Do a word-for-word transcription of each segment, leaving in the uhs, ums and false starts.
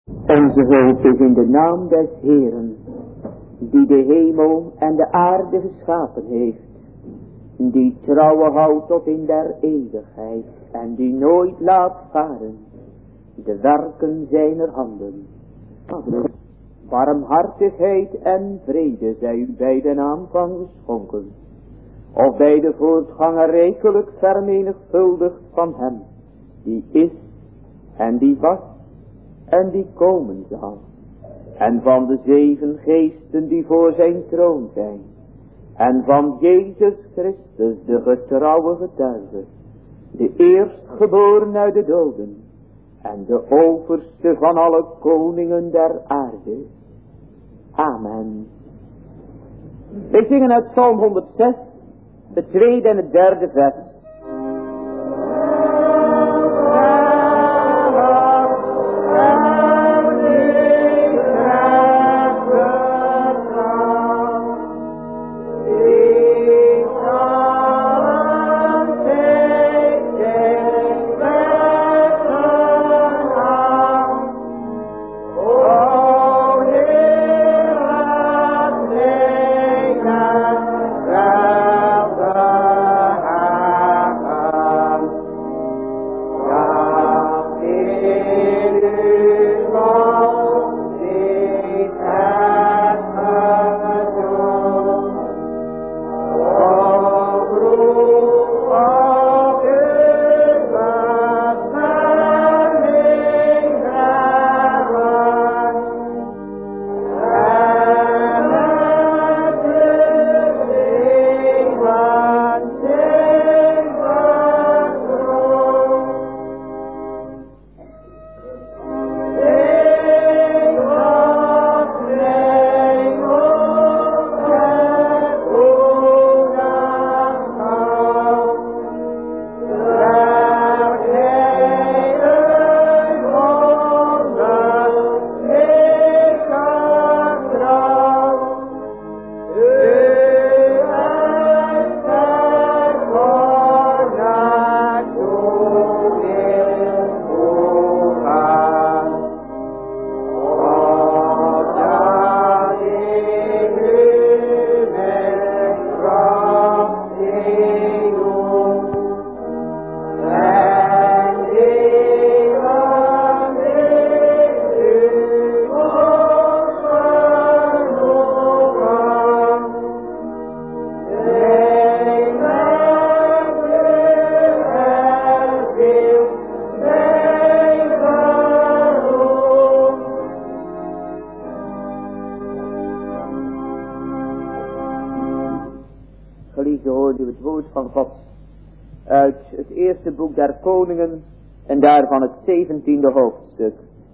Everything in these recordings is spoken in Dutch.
Onze hulp is in de naam des Heeren, die de hemel en de aarde geschapen heeft, die trouwe houdt tot in der eeuwigheid en die nooit laat varen de werken zijner handen. Barmhartigheid en vrede zij u bij de aanvang geschonken, of bij de voortganger rijkelijk vermenigvuldigd van hem, die is en die was en die komen zal, en van de zeven geesten die voor zijn troon zijn, en van Jezus Christus de getrouwe getuige, de eerstgeboren uit de doden, en de overste van alle koningen der aarde. Amen. Wij zingen uit Psalm honderdzes, het tweede en het derde vers. Boek der Koningen en daarvan het zeventiende hoofdstuk.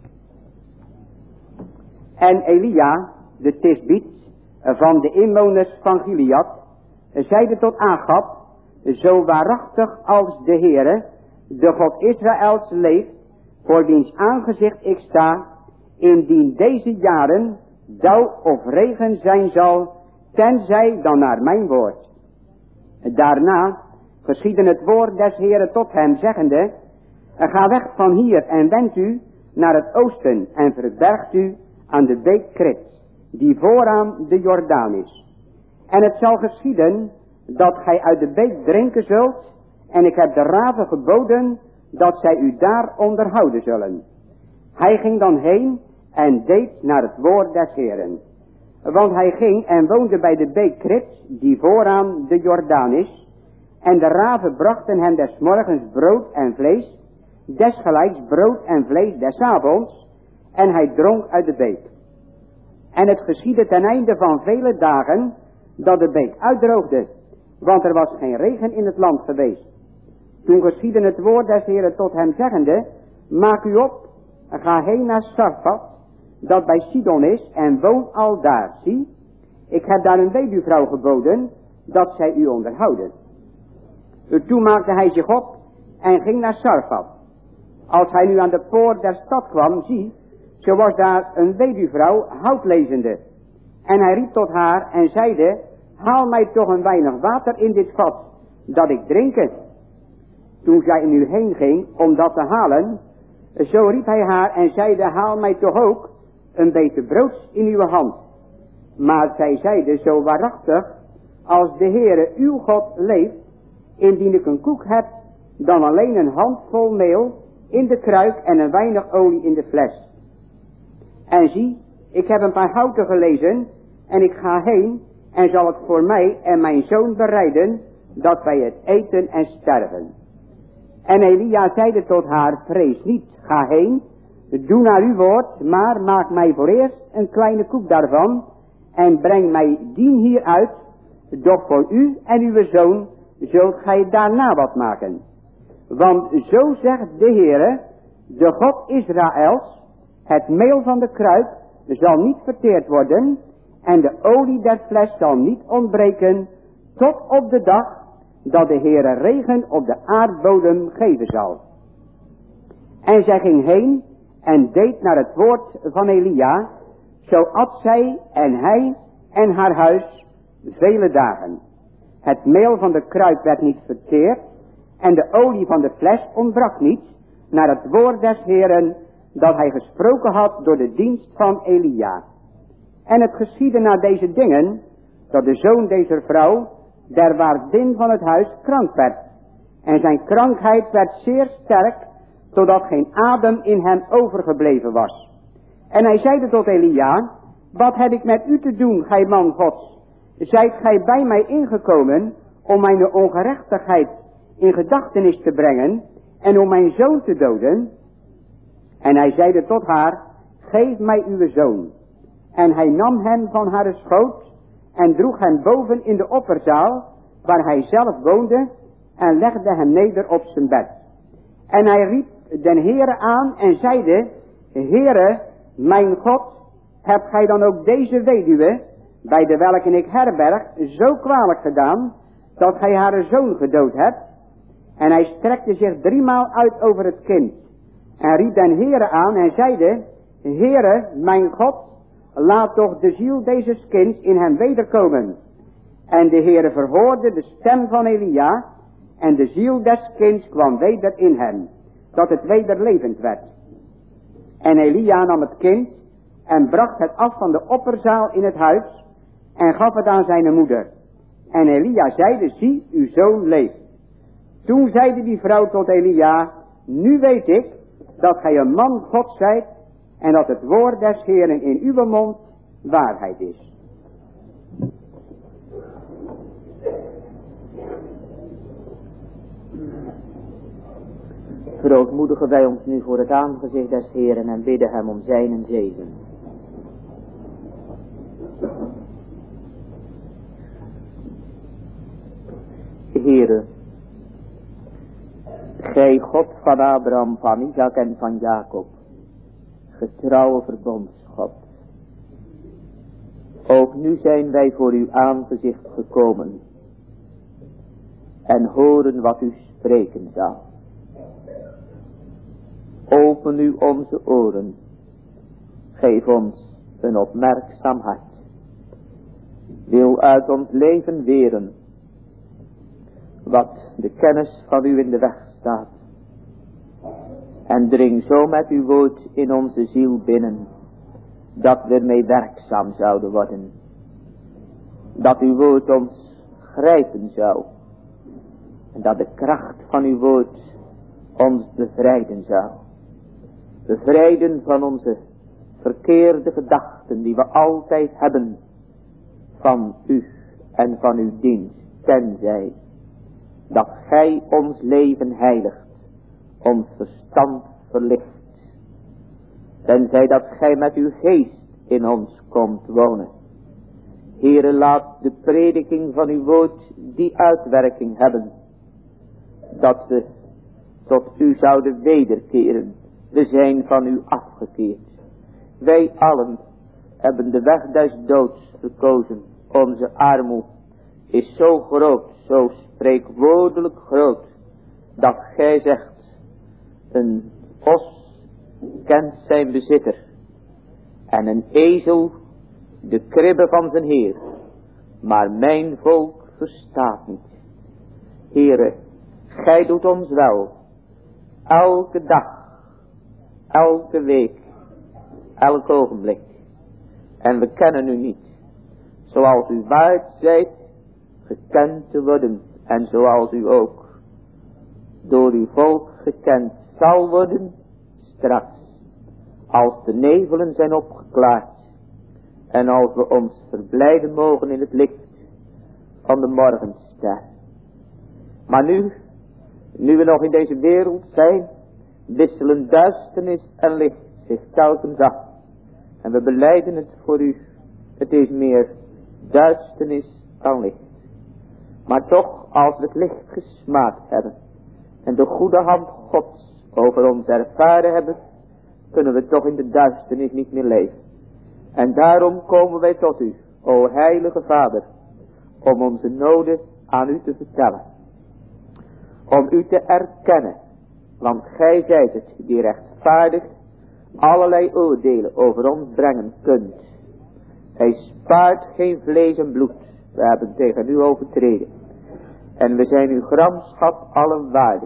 En Elia, de Tisbiet, van de inwoners van Gilead, zeide tot Agab: zo waarachtig als de Heere, de God Israëls leeft, voor wiens aangezicht ik sta, indien deze jaren dauw of regen zijn zal, tenzij dan naar mijn woord. Daarna geschiedde het woord des Heeren tot hem, zeggende: ga weg van hier en wend u naar het oosten en verbergt u aan de beek Krit, die vooraan de Jordaan is. En het zal geschieden dat gij uit de beek drinken zult, en ik heb de raven geboden dat zij u daar onderhouden zullen. Hij ging dan heen en deed naar het woord des Heeren. Want hij ging en woonde bij de beek Krit, die vooraan de Jordaan is. En de raven brachten hem des morgens brood en vlees, desgelijks brood en vlees des avonds, en hij dronk uit de beek. En het geschiedde ten einde van vele dagen, dat de beek uitdroogde, want er was geen regen in het land geweest. Toen geschiedde het woord des Heeren tot hem, zeggende: maak u op, ga heen naar Sarfat, dat bij Sidon is, en woon al daar. Zie, ik heb daar een weduwvrouw geboden, dat zij u onderhouden. Toen maakte hij zich op en ging naar Sarfat. Als hij nu aan de poort der stad kwam, zie, zo was daar een weduwvrouw houtlezende. En hij riep tot haar en zeide: haal mij toch een weinig water in dit vat, dat ik drinken. Toen zij nu heen ging om dat te halen, Zo riep hij haar en zeide, haal mij toch ook een beetje broods in uw hand. Maar zij zeide, zo waarachtig als de Heere uw God leeft, indien ik een koek heb, dan alleen een handvol meel in de kruik en een weinig olie in de fles. En zie, ik heb een paar houten gelezen en ik ga heen en zal het voor mij en mijn zoon bereiden, dat wij het eten en sterven. En Elia zeide tot haar, vrees niet, ga heen, doe naar uw woord, maar maak mij voor eerst een kleine koek daarvan en breng mij dien hier uit, doch voor u en uw zoon zult gij daarna wat maken. Want zo zegt de Heere, de God Israëls, het meel van de kruik zal niet verteerd worden en de olie der fles zal niet ontbreken tot op de dag dat de Heere regen op de aardbodem geven zal. En zij ging heen en deed naar het woord van Elia, zo at zij en hij en haar huis vele dagen. Het meel van de kruik werd niet verteerd en de olie van de fles ontbrak niet, naar het woord des Heeren dat hij gesproken had door de dienst van Elia. En het geschiedde na deze dingen, dat de zoon deze vrouw, der waardin van het huis, krank werd. En zijn krankheid werd zeer sterk, totdat geen adem in hem overgebleven was. En hij zeide tot Elia, wat heb ik met u te doen, gij man Gods? Zijt gij bij mij ingekomen om mijn ongerechtigheid in gedachtenis te brengen en om mijn zoon te doden? En hij zeide tot haar, geef mij uw zoon. En hij nam hem van haar schoot en droeg hem boven in de opperzaal, waar hij zelf woonde, en legde hem neder op zijn bed. En hij riep den Heere aan en zeide, Heere, mijn God, hebt gij dan ook deze weduwe, bij de welke ik herberg, zo kwalijk gedaan, dat gij haar zoon gedood hebt? En hij strekte zich driemaal uit over het kind, en riep den Heere aan en zeide, Heere, mijn God, laat toch de ziel deze kinds in hem wederkomen. En de Heere verhoorde de stem van Elia, en de ziel des kinds kwam weder in hem, dat het weder levend werd. En Elia nam het kind, en bracht het af van de opperzaal in het huis, en gaf het aan zijn moeder. En Elia zeide, zie, uw zoon leeft. Toen zeide die vrouw tot Elia, nu weet ik, dat gij een man God zijt, en dat het woord des Heeren in uw mond waarheid is. Verootmoedigen wij ons nu voor het aangezicht des Heeren en bidden hem om zijn zegen. Heere, gij God van Abraham, van Isaac en van Jacob, getrouwe verbondsgod. Ook nu zijn wij voor uw aangezicht gekomen en horen wat u spreken zal. Open u onze oren, geef ons een opmerkzaam hart. Wil uit ons leven weren wat de kennis van u in de weg staat. En dring zo met uw woord in onze ziel binnen, dat we ermee werkzaam zouden worden. Dat uw woord ons grijpen zou. En dat de kracht van uw woord ons bevrijden zou. Bevrijden van onze verkeerde gedachten die we altijd hebben van u en van uw dienst, tenzij dat gij ons leven heiligt, ons verstand verlicht, tenzij dat gij met uw geest in ons komt wonen. Heere, laat de prediking van uw woord die uitwerking hebben, dat we tot u zouden wederkeren. We zijn van u afgekeerd. Wij allen hebben de weg des doods verkozen. Onze armoede is zo groot, zo spreekwoordelijk groot, dat gij zegt, een os kent zijn bezitter en een ezel de kribbe van zijn heer, maar mijn volk verstaat niet. Heere, gij doet ons wel, elke dag elke week, elk ogenblik. En we kennen u niet, zoals u waard zijt gekend te worden, en zoals u ook door uw volk gekend zal worden straks, als de nevelen zijn opgeklaard en als we ons verblijden mogen in het licht van de morgenster. Maar nu, nu we nog in deze wereld zijn, wisselen duisternis en licht zich telkens af. En we belijden het voor u, het is meer duisternis dan licht. Maar toch, als we het licht gesmaakt hebben en de goede hand Gods over ons ervaren hebben, kunnen we toch in de duisternis niet meer leven. En daarom komen wij tot u, o heilige Vader, om onze noden aan u te vertellen. Om u te erkennen, want gij zijt het die rechtvaardig allerlei oordelen over ons brengen kunt. Hij spaart geen vlees en bloed, we hebben tegen u overtreden. En we zijn uw gramschap allen waardig.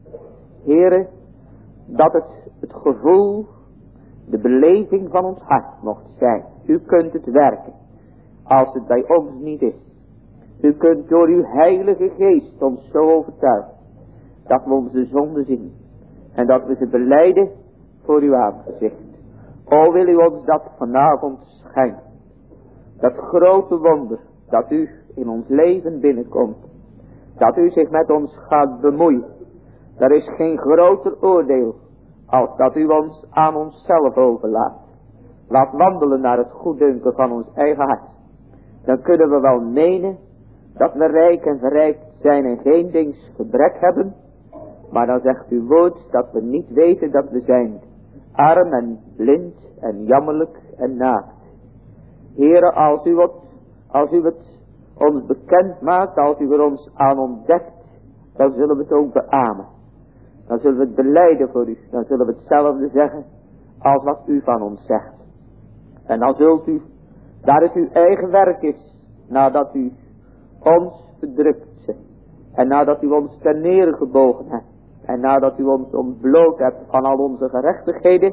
Heere, dat het het gevoel, de beleving van ons hart mocht zijn. U kunt het werken, als het bij ons niet is. U kunt door uw heilige geest ons zo overtuigen, dat we onze zonden zien. En dat we ze belijden voor uw aangezicht. O, wil u ons dat vanavond schenken. Dat grote wonder, dat u in ons leven binnenkomt. Dat u zich met ons gaat bemoeien. Er is geen groter oordeel als dat u ons aan onszelf overlaat. Laat wandelen naar het goeddunken van ons eigen hart. Dan kunnen we wel menen dat we rijk en verrijkt zijn en geen dings gebrek hebben. Maar dan zegt uw woord dat we niet weten dat we zijn arm en blind en jammerlijk en naakt. Heere, als u het, als u het ons bekend maakt, als u er ons aan ontdekt, dan zullen we het ook beamen. Dan zullen we het belijden voor u. Dan zullen we hetzelfde zeggen als wat u van ons zegt. En dan zult u, daar het uw eigen werk is, nadat u ons verdrukt en nadat u ons ter neergebogen hebt en nadat u ons ontbloot hebt van al onze gerechtigheden,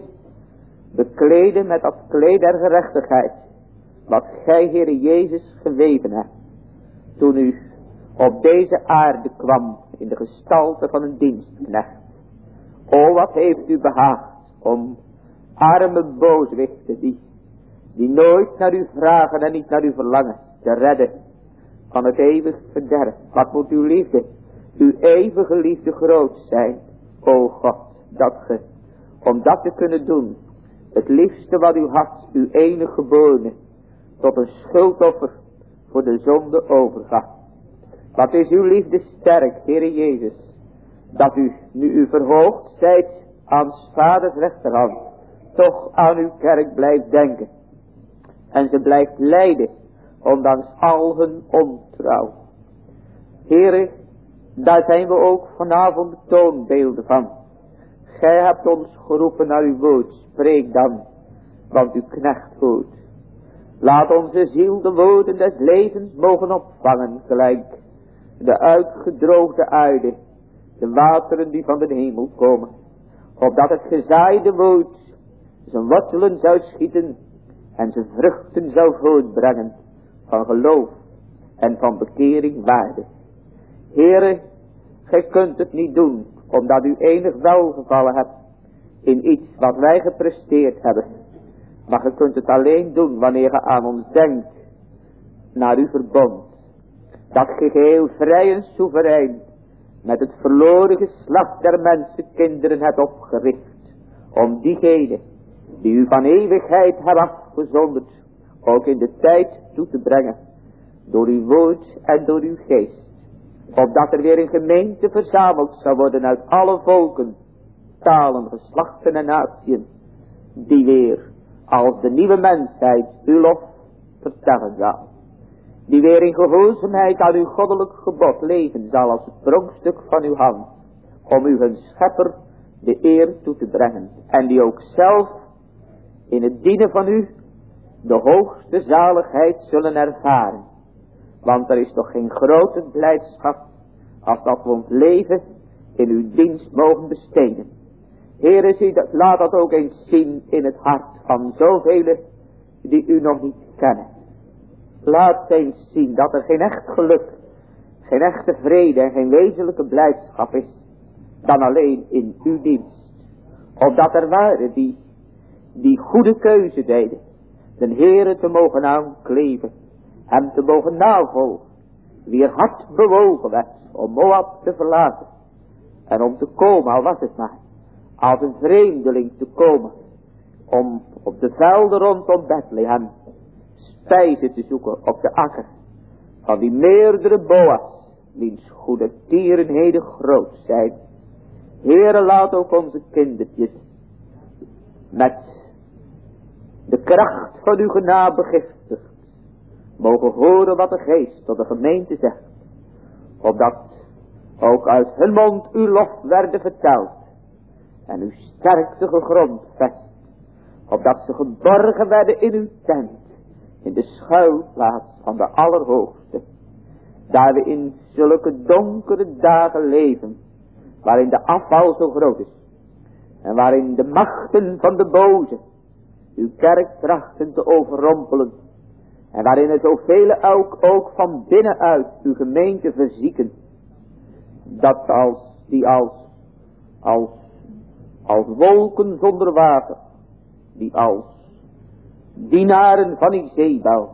bekleden met dat kleed der gerechtigheid, wat gij, Heere Jezus, geweven hebt, toen u op deze aarde kwam in de gestalte van een dienstknecht. O, wat heeft u behaagd om arme booswichten die, die nooit naar u vragen en niet naar u verlangen, te redden van het eeuwig verderf. Wat moet uw liefde, uw eeuwige liefde groot zijn, o God, dat ge, om dat te kunnen doen, het liefste wat u had, uw enige geborene, tot een schuldoffer voor de zonde overgaf. Wat is uw liefde sterk, Heere Jezus, dat u, nu u verhoogd zijt aan vaders rechterhand, toch aan uw kerk blijft denken. En ze blijft lijden, ondanks al hun ontrouw. Heere, daar zijn we ook vanavond toonbeelden van. Gij hebt ons geroepen naar uw woord, spreek dan, want uw knecht hoort. Laat onze ziel de woorden des levens mogen opvangen, gelijk de uitgedroogde aarde, de wateren die van de hemel komen, opdat het gezaaide woord zijn wortelen zou schieten en zijn vruchten zou voortbrengen van geloof en van bekering waardig. Heere, gij kunt het niet doen, omdat u enig welgevallen hebt in iets wat wij gepresteerd hebben. Maar gij kunt het alleen doen wanneer ge aan ons denkt, naar uw verbond. Dat ge geheel vrij en soeverein met het verloren geslacht der mensenkinderen hebt opgericht, om diegenen die u van eeuwigheid hebben afgezonderd, ook in de tijd toe te brengen, door uw woord en door uw geest, opdat er weer een gemeente verzameld zou worden uit alle volken, talen, geslachten en natieën, die weer als de nieuwe mensheid uw lof vertellen zal, die weer in gehoorzaamheid aan uw goddelijk gebod leven zal als het pronkstuk van uw hand, om u hun schepper de eer toe te brengen, en die ook zelf in het dienen van u de hoogste zaligheid zullen ervaren. Want er is toch geen grote blijdschap als dat we ons leven in uw dienst mogen besteden. Heere, zie dat, laat dat ook eens zien in het hart van zoveel die u nog niet kennen. Laat eens zien dat er geen echt geluk, geen echte vrede en geen wezenlijke blijdschap is dan alleen in uw dienst. Opdat er waren die, die goede keuze deden, de Heere te mogen aankleven, hem te mogen navolgen, wier hart bewogen werd om Moab te verlaten en om te komen, al was het maar, als een vreemdeling te komen, om op de velden rondom Bethlehem spijze te zoeken op de akker van die meerdere Boas, wiens goede tierenheden groot zijn. Heere, laat ook onze kindertjes met de kracht van uw genade begiftigd mogen horen wat de geest tot de gemeente zegt, opdat ook uit hun mond uw lof werden verteld en uw sterkte gegrondvest, opdat ze geborgen werden in uw tent, in de schuilplaats van de Allerhoogste, daar we in zulke donkere dagen leven, waarin de afval zo groot is, en waarin de machten van de boze uw kerk trachten te overrompelen, en waarin er zoveel ook, ook van binnenuit uw gemeente verzieken, dat als, die als, als, als wolken zonder water, die als dienaren van Izebel,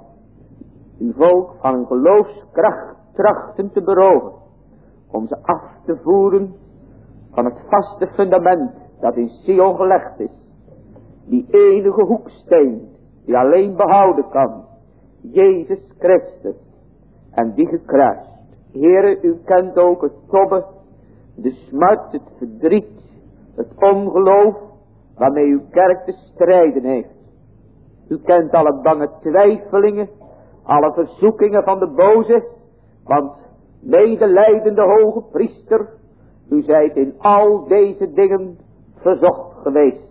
uw volk van hun geloofskracht trachten te beroven, om ze af te voeren van het vaste fundament dat in Sion gelegd is, die enige hoeksteen die alleen behouden kan, Jezus Christus, en die gekruist. Heere, u kent ook het tobben, de smart, het verdriet, het ongeloof, waarmee uw kerk te strijden heeft. U kent alle bange twijfelingen, alle verzoekingen van de boze, want medelijdende hoge priester, u zijt in al deze dingen verzocht geweest,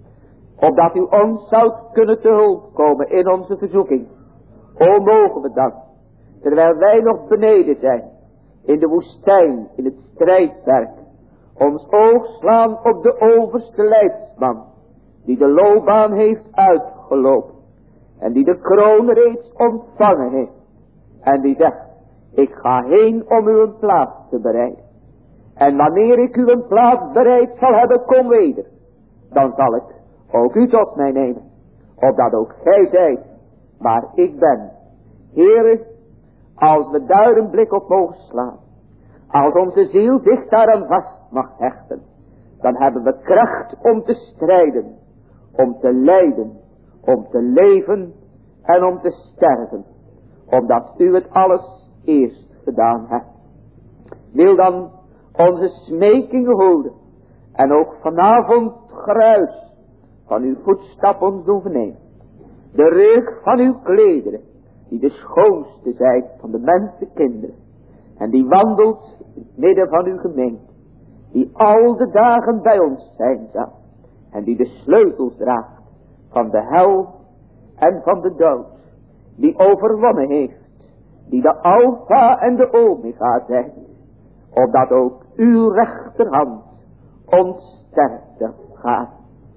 opdat u ons zoudt kunnen te hulp komen in onze verzoeking. O, mogen we dan, terwijl wij nog beneden zijn, in de woestijn, in het strijdwerk, ons oog slaan op de overste leidsman, die de loopbaan heeft uitgelopen, en die de kroon reeds ontvangen heeft, en die zegt, ik ga heen om u een plaats te bereiden. En wanneer ik u een plaats bereid zal hebben, kom weder, dan zal ik ook u tot mij nemen, opdat ook gij zijt waar ik ben. Heere, als we daar een blik op mogen slaan, als onze ziel zich daaraan vast mag hechten, dan hebben we kracht om te strijden, om te lijden, om te leven en om te sterven, omdat u het alles eerst gedaan hebt. Wil dan onze smekingen houden en ook vanavond geruis van uw voetstap ons doen vernemen. De reuk van uw klederen, die de schoonste zijn van de mensenkinderen, en die wandelt in het midden van uw gemeente, die al de dagen bij ons zijn zal, en die de sleutels draagt van de hel en van de dood, die overwonnen heeft, die de Alpha en de Omega zijn, opdat ook uw rechterhand ons sterkte gaat.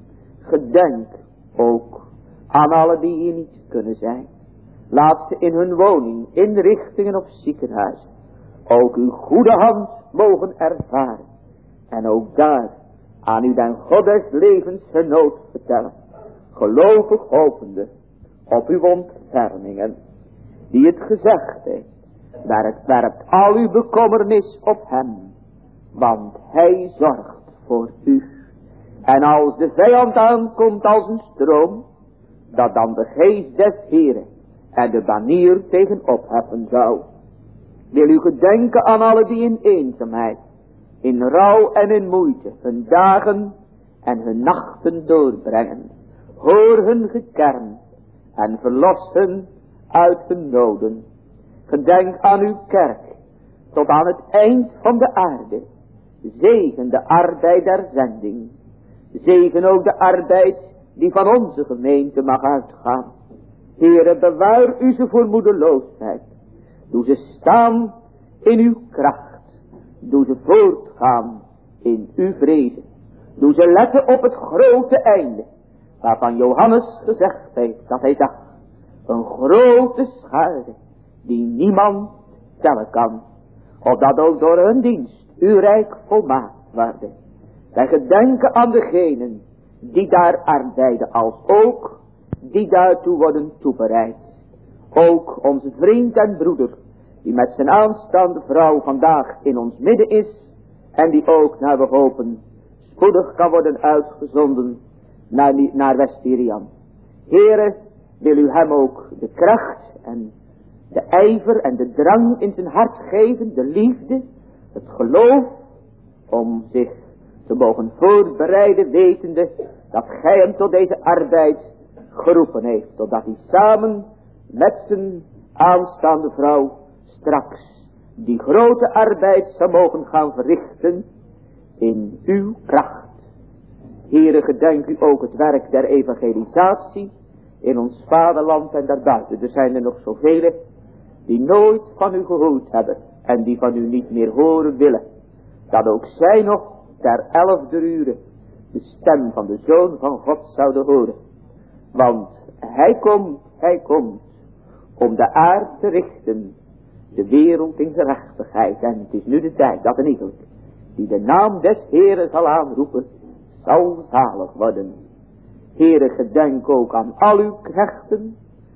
Gedenk ook aan alle die hier niet kunnen zijn. Laat ze in hun woning, inrichtingen of ziekenhuizen ook uw goede hand mogen ervaren. En ook daar aan u den God des levens genood vertellen. Gelovig hopende op uw ontfermingen. Die het gezegd heeft. Werpt, werpt al uw bekommernis op hem. Want hij zorgt voor u. En als de vijand aankomt als een stroom, dat dan de geest des Heren en de banier tegen opheffen zou. Wil u gedenken aan alle die in eenzaamheid, in rouw en in moeite, hun dagen en hun nachten doorbrengen. Hoor hun gekern en verlos hun uit hun noden. Gedenk aan uw kerk tot aan het eind van de aarde. Zegen de arbeid der zending. Zegen ook de arbeid die van onze gemeente mag uitgaan. Heere, bewaar u ze voor moedeloosheid. Doe ze staan in uw kracht. Doe ze voortgaan in uw vrede. Doe ze letten op het grote einde, waarvan Johannes gezegd heeft dat hij zag. Een grote schare, die niemand tellen kan. Opdat ook door hun dienst uw rijk volmaakt worden. Wij gedenken aan degenen die daar arbeiden, als ook die daartoe worden toebereid. Ook onze vriend en broeder, die met zijn aanstaande vrouw vandaag in ons midden is, en die ook, naar we hopen, spoedig kan worden uitgezonden naar, naar West-Irian. Heere, wil u hem ook de kracht en de ijver en de drang in zijn hart geven, de liefde, het geloof, om zich te mogen voorbereiden, wetende dat gij hem tot deze arbeid geroepen heeft, totdat hij samen met zijn aanstaande vrouw straks die grote arbeid zou mogen gaan verrichten in uw kracht. Heere, gedenk u ook het werk der evangelisatie in ons vaderland en daarbuiten. Er zijn er nog zoveel die nooit van u gehoord hebben en die van u niet meer horen willen. Dat ook zij nog ter elfde uren de stem van de Zoon van God zouden horen. Want hij komt, hij komt om de aarde te richten, de wereld in gerechtigheid. En het is nu de tijd dat een ieder die de naam des Heeren zal aanroepen, zal zalig worden. Heere, gedenk ook aan al uw knechten,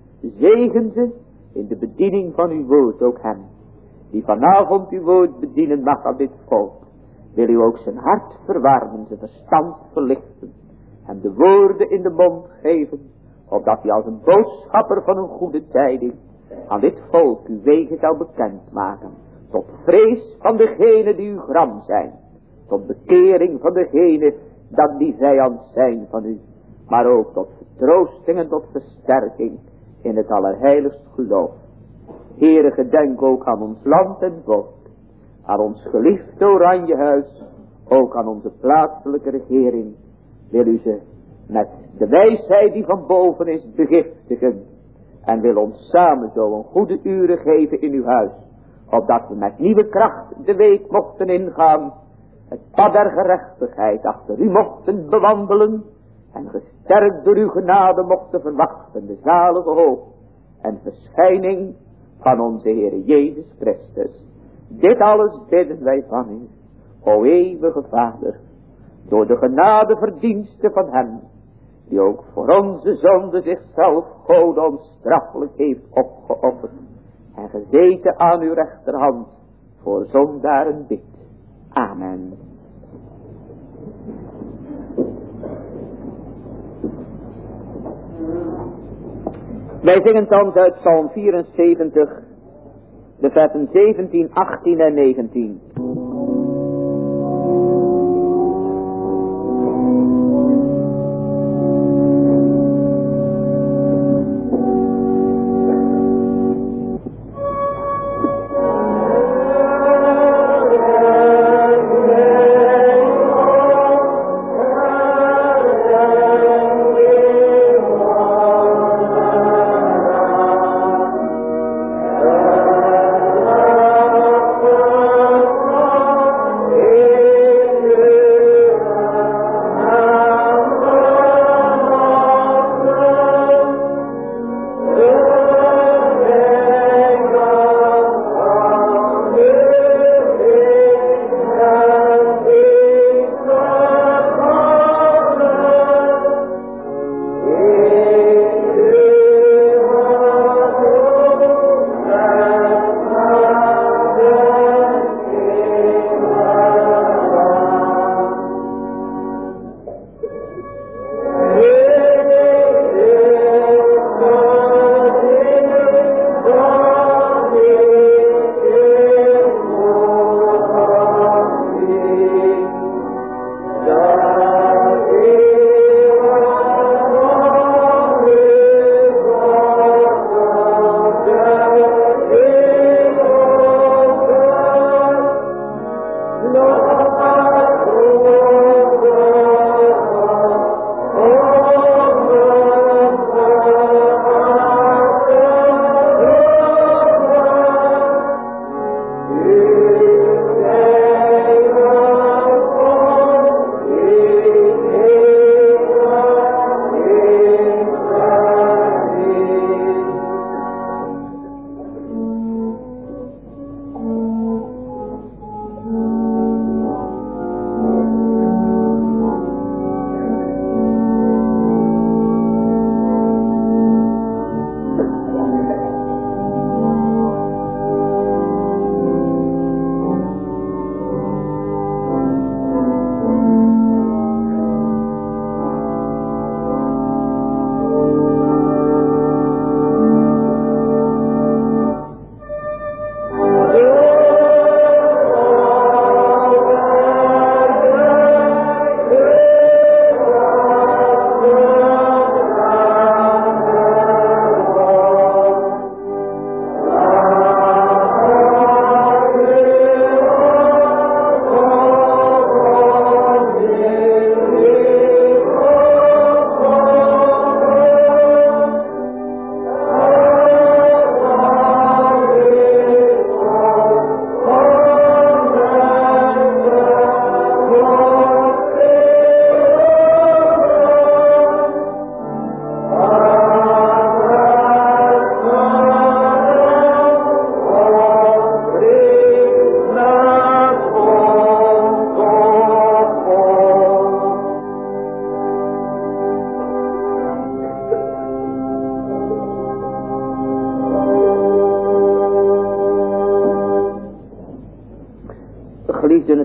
zegen ze in de bediening van uw woord, ook hem die vanavond uw woord bedienen mag aan dit volk. Wil u ook zijn hart verwarmen, zijn verstand verlichten, hem de woorden in de mond geven, opdat hij als een boodschapper van een goede tijding aan dit volk uw wegen zou bekendmaken, tot vrees van degenen die u gram zijn, tot bekering van degenen dat die vijand zijn van u, maar ook tot vertroosting en tot versterking in het allerheiligst geloof. Heere, gedenk ook aan ons land en volk, aan ons geliefde Oranjehuis, ook aan onze plaatselijke regering. Wil u ze met de wijsheid die van boven is begiftigen en wil ons samen zo een goede uren geven in uw huis, opdat we met nieuwe kracht de week mochten ingaan, het pad der gerechtigheid achter u mochten bewandelen en gesterkt door uw genade mochten verwachten de zalige hoop en verschijning van onze Heer Jezus Christus. Dit alles bidden wij van u, o eeuwige Vader, door de genade verdiensten van hem, die ook voor onze zonde zichzelf God onstraffelijk heeft opgeofferd en gezeten aan uw rechterhand voor zondaren bidt. Amen. Wij zingen thans uit Psalm vierenzeventig, de versen zeventien, achttien en negentien. Oh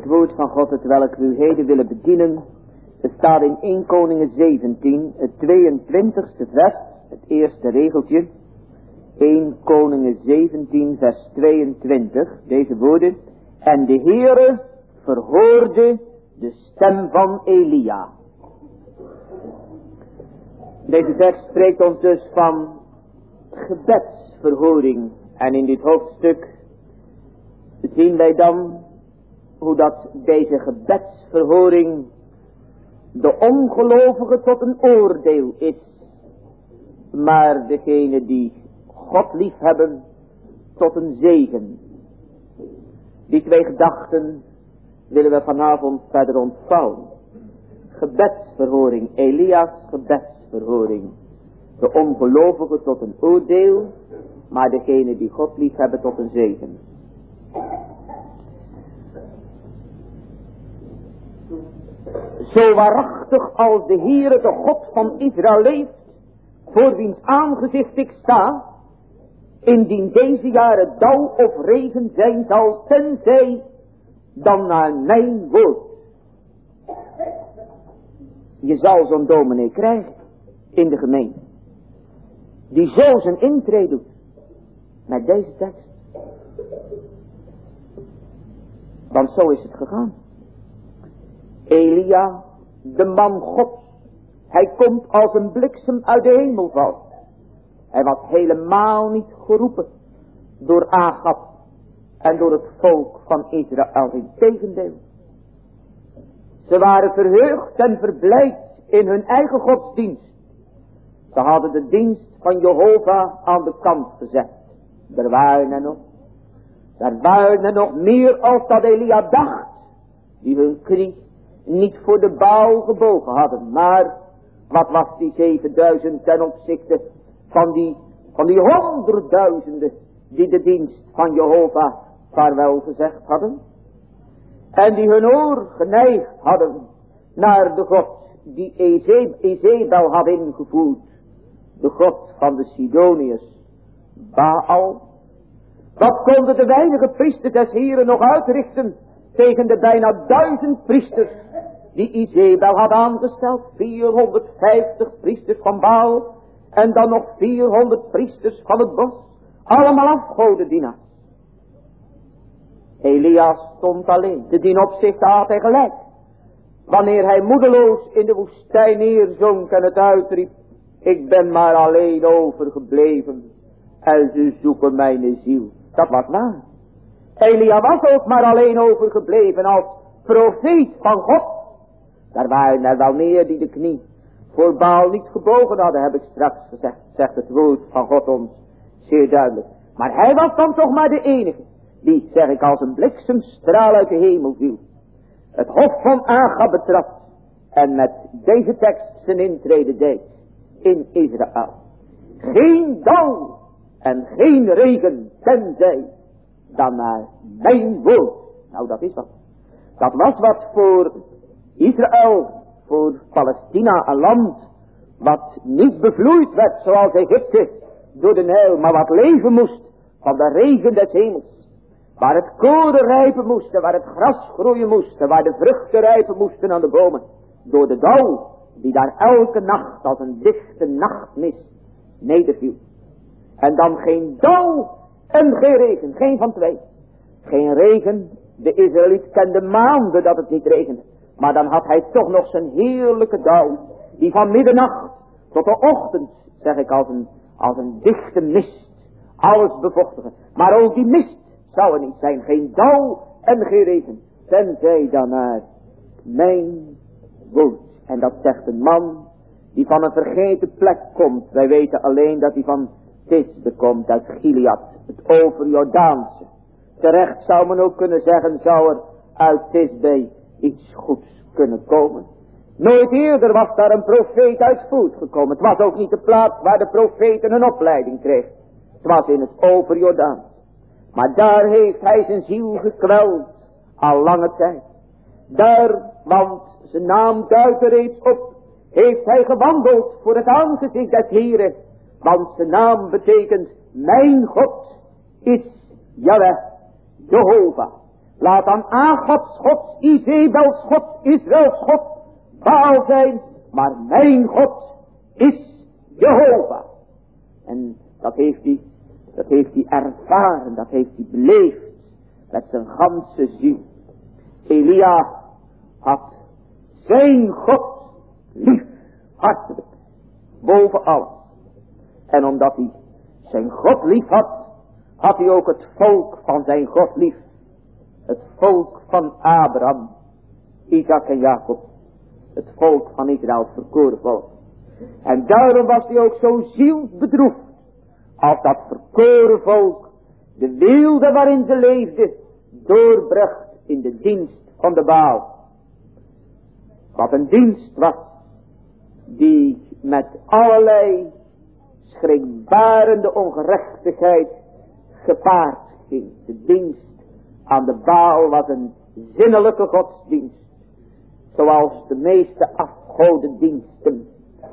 woord van God, het welk we u heden willen bedienen, het staat in Eerste Koningen zeventien, het tweeëntwintigste vers, het eerste regeltje. Eerste Koningen zeventien, vers tweeëntwintig, deze woorden. En de Heere verhoorde de stem van Elia. Deze tekst spreekt ons dus van gebedsverhoring. En in dit hoofdstuk zien wij dan hoe dat deze gebedsverhoring de ongelovige tot een oordeel is. Maar degene die God lief hebben tot een zegen. Die twee gedachten willen we vanavond verder ontvouwen. Gebedsverhoring, Elia's gebedsverhoring. De ongelovige tot een oordeel, maar degene die God lief hebben tot een zegen. Zo waarachtig als de Heere, de God van Israël leeft, voor wiens aangezicht ik sta, indien deze jaren dauw of regen zijn zal, tenzij dan naar mijn woord. Je zal zo'n dominee krijgen in de gemeente, die zo zijn intrede doet met deze tekst. Want zo is het gegaan. Elia, de man Gods, hij komt als een bliksem uit de hemelval. Hij was helemaal niet geroepen door Agab en door het volk van Israël. Integendeel. Ze waren verheugd en verblijd in hun eigen godsdienst. Ze hadden de dienst van Jehovah aan de kant gezet. Er waren er nog. Er waren er nog meer als dat Elia dacht. Die hun knie niet voor de Baal gebogen hadden. Maar wat was die zevenduizend ten opzichte van die, van die honderdduizenden die de dienst van Jehovah vaarwel gezegd hadden. En die hun oor geneigd hadden naar de God die Ezebel had ingevoerd. De God van de Sidoniërs, Baal. Wat konden de weinige priesters des Heren nog uitrichten tegen de bijna duizend priesters die Ezebel had aangesteld? vierhonderdvijftig priesters van Baal en dan nog vierhonderd priesters van het bos. Allemaal afgodendienaars. Elia stond alleen. Te dien opzichte had hij gelijk. Wanneer hij moedeloos in de woestijn neerzonk en het uitriep: ik ben maar alleen overgebleven en ze zoeken mijn ziel. Dat was waar. Elia was ook maar alleen overgebleven als profeet van God. Daar waren er wel meer die de knie voor Baal niet gebogen hadden, heb ik straks gezegd. Zegt het woord van God ons zeer duidelijk. Maar hij was dan toch maar de enige die, zeg ik, als een bliksemstraal uit de hemel viel. Het hof van Agab betrad en met deze tekst zijn intrede deed in Israël. Geen dauw en geen regen, tenzij dan naar mijn woord. Nou, dat is wat. Dat was wat voor Israël, voor Palestina, een land wat niet bevloeid werd zoals Egypte door de Nijl, maar wat leven moest van de regen des hemels. Waar het koren rijpen moest, waar het gras groeien moest, waar de vruchten rijpen moesten aan de bomen. Door de dauw die daar elke nacht als een dichte nachtmist nederviel. En dan geen dauw en geen regen, geen van twee. Geen regen, de Israëliet kende maanden dat het niet regende. Maar dan had hij toch nog zijn heerlijke dauw, die van middernacht tot de ochtend, zeg ik, als een, als een dichte mist, alles bevochtigen. Maar ook die mist zou er niet zijn, geen dauw en geen regen, tenzij dan naar mijn woord. En dat zegt een man die van een vergeten plek komt. Wij weten alleen dat hij van Tisbe komt, uit Gilead, het overjordaanse. Terecht zou men ook kunnen zeggen, zou er uit Tisbe iets goeds kunnen komen. Nooit eerder was daar een profeet uit voortgekomen. Het was ook niet de plaats waar de profeten een opleiding kreeg. Het was in het overjordaans. Maar daar heeft hij zijn ziel gekweld, al lange tijd. Daar, want zijn naam duidt er reeds op, heeft hij gewandeld voor het aangezicht des Heren. Want zijn naam betekent, mijn God is Jahweh, Jehovah. Laat dan Agabs God, Izebels God, Israëls God, Baal zijn. Maar mijn God is Jehovah. En dat heeft hij, dat heeft hij ervaren, dat heeft hij beleefd. Met zijn ganse ziel. Elia had zijn God lief, hartelijk, boven alles. En omdat hij zijn God lief had, had hij ook het volk van zijn God lief. Het volk van Abraham, Isaac en Jacob. Het volk van Israël, het verkoren volk. En daarom was hij ook zo zielsbedroefd. Als dat verkoren volk de weelde waarin ze leefden doorbracht in de dienst van de Baal. Wat een dienst was die met allerlei schrikbarende ongerechtigheid gepaard ging. De dienst aan de Baal was een zinnelijke godsdienst. Zoals de meeste afgodendiensten.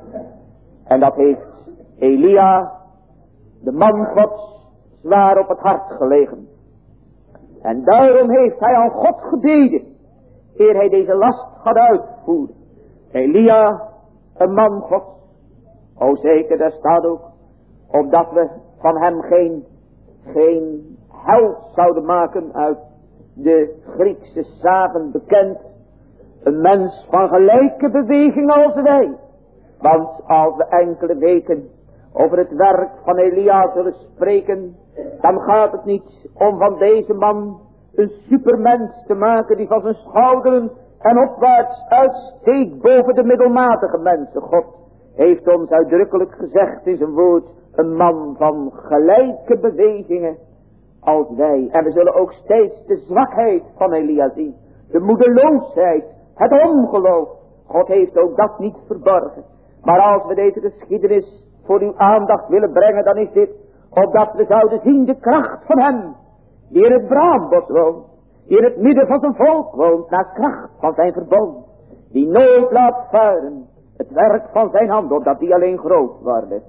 En dat heeft Elia, de man Gods, zwaar op het hart gelegen. En daarom heeft hij aan God gebeden, eer hij deze last gaat uitvoeren. Elia, een man Gods. O zeker, daar staat ook, opdat we van hem geen, geen held zouden maken uit de Griekse zagen bekend. Een mens van gelijke beweging als wij. Want als we enkele weken over het werk van Elia zullen spreken, dan gaat het niet om van deze man een supermens te maken die van zijn schouderen en opwaarts uitsteekt boven de middelmatige mensen. God heeft ons uitdrukkelijk gezegd in zijn woord, een man van gelijke bewegingen als wij. En we zullen ook steeds de zwakheid van Elia zien, de moedeloosheid, het ongeloof. God heeft ook dat niet verborgen. Maar als we deze geschiedenis voor uw aandacht willen brengen, dan is dit opdat we zouden zien de kracht van hem, die in het braambos woont, die in het midden van zijn volk woont, naar kracht van zijn verbond, die nooit laat varen het werk van zijn hand, opdat die alleen groot wordt.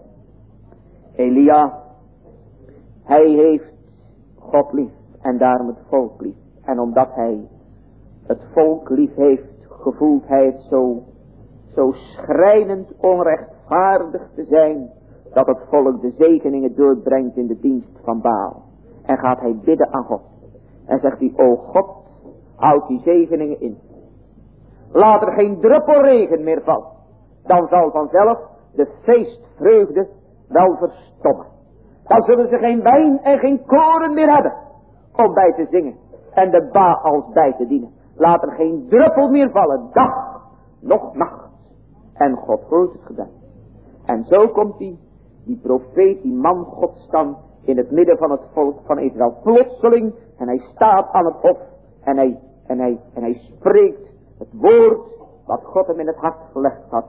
Elia, hij heeft God lief en daarom het volk lief. En omdat hij het volk lief heeft, gevoelt hij het zo, zo schrijnend onrechtvaardig te zijn, dat het volk de zegeningen doorbrengt in de dienst van Baal. En gaat hij bidden aan God. En zegt hij, o God, houd die zegeningen in. Laat er geen druppel regen meer vallen. Dan zal vanzelf de feestvreugde wel verstommen. Dan zullen ze geen wijn en geen koren meer hebben om bij te zingen en de Baals bij te dienen. Laat er geen druppel meer vallen, dag, noch nacht. En God hoort het gedaan. En zo komt die, die profeet, die man Gods dan in het midden van het volk van Israël plotseling. En hij staat aan het hof en hij, en hij, en hij spreekt het woord wat God hem in het hart gelegd had.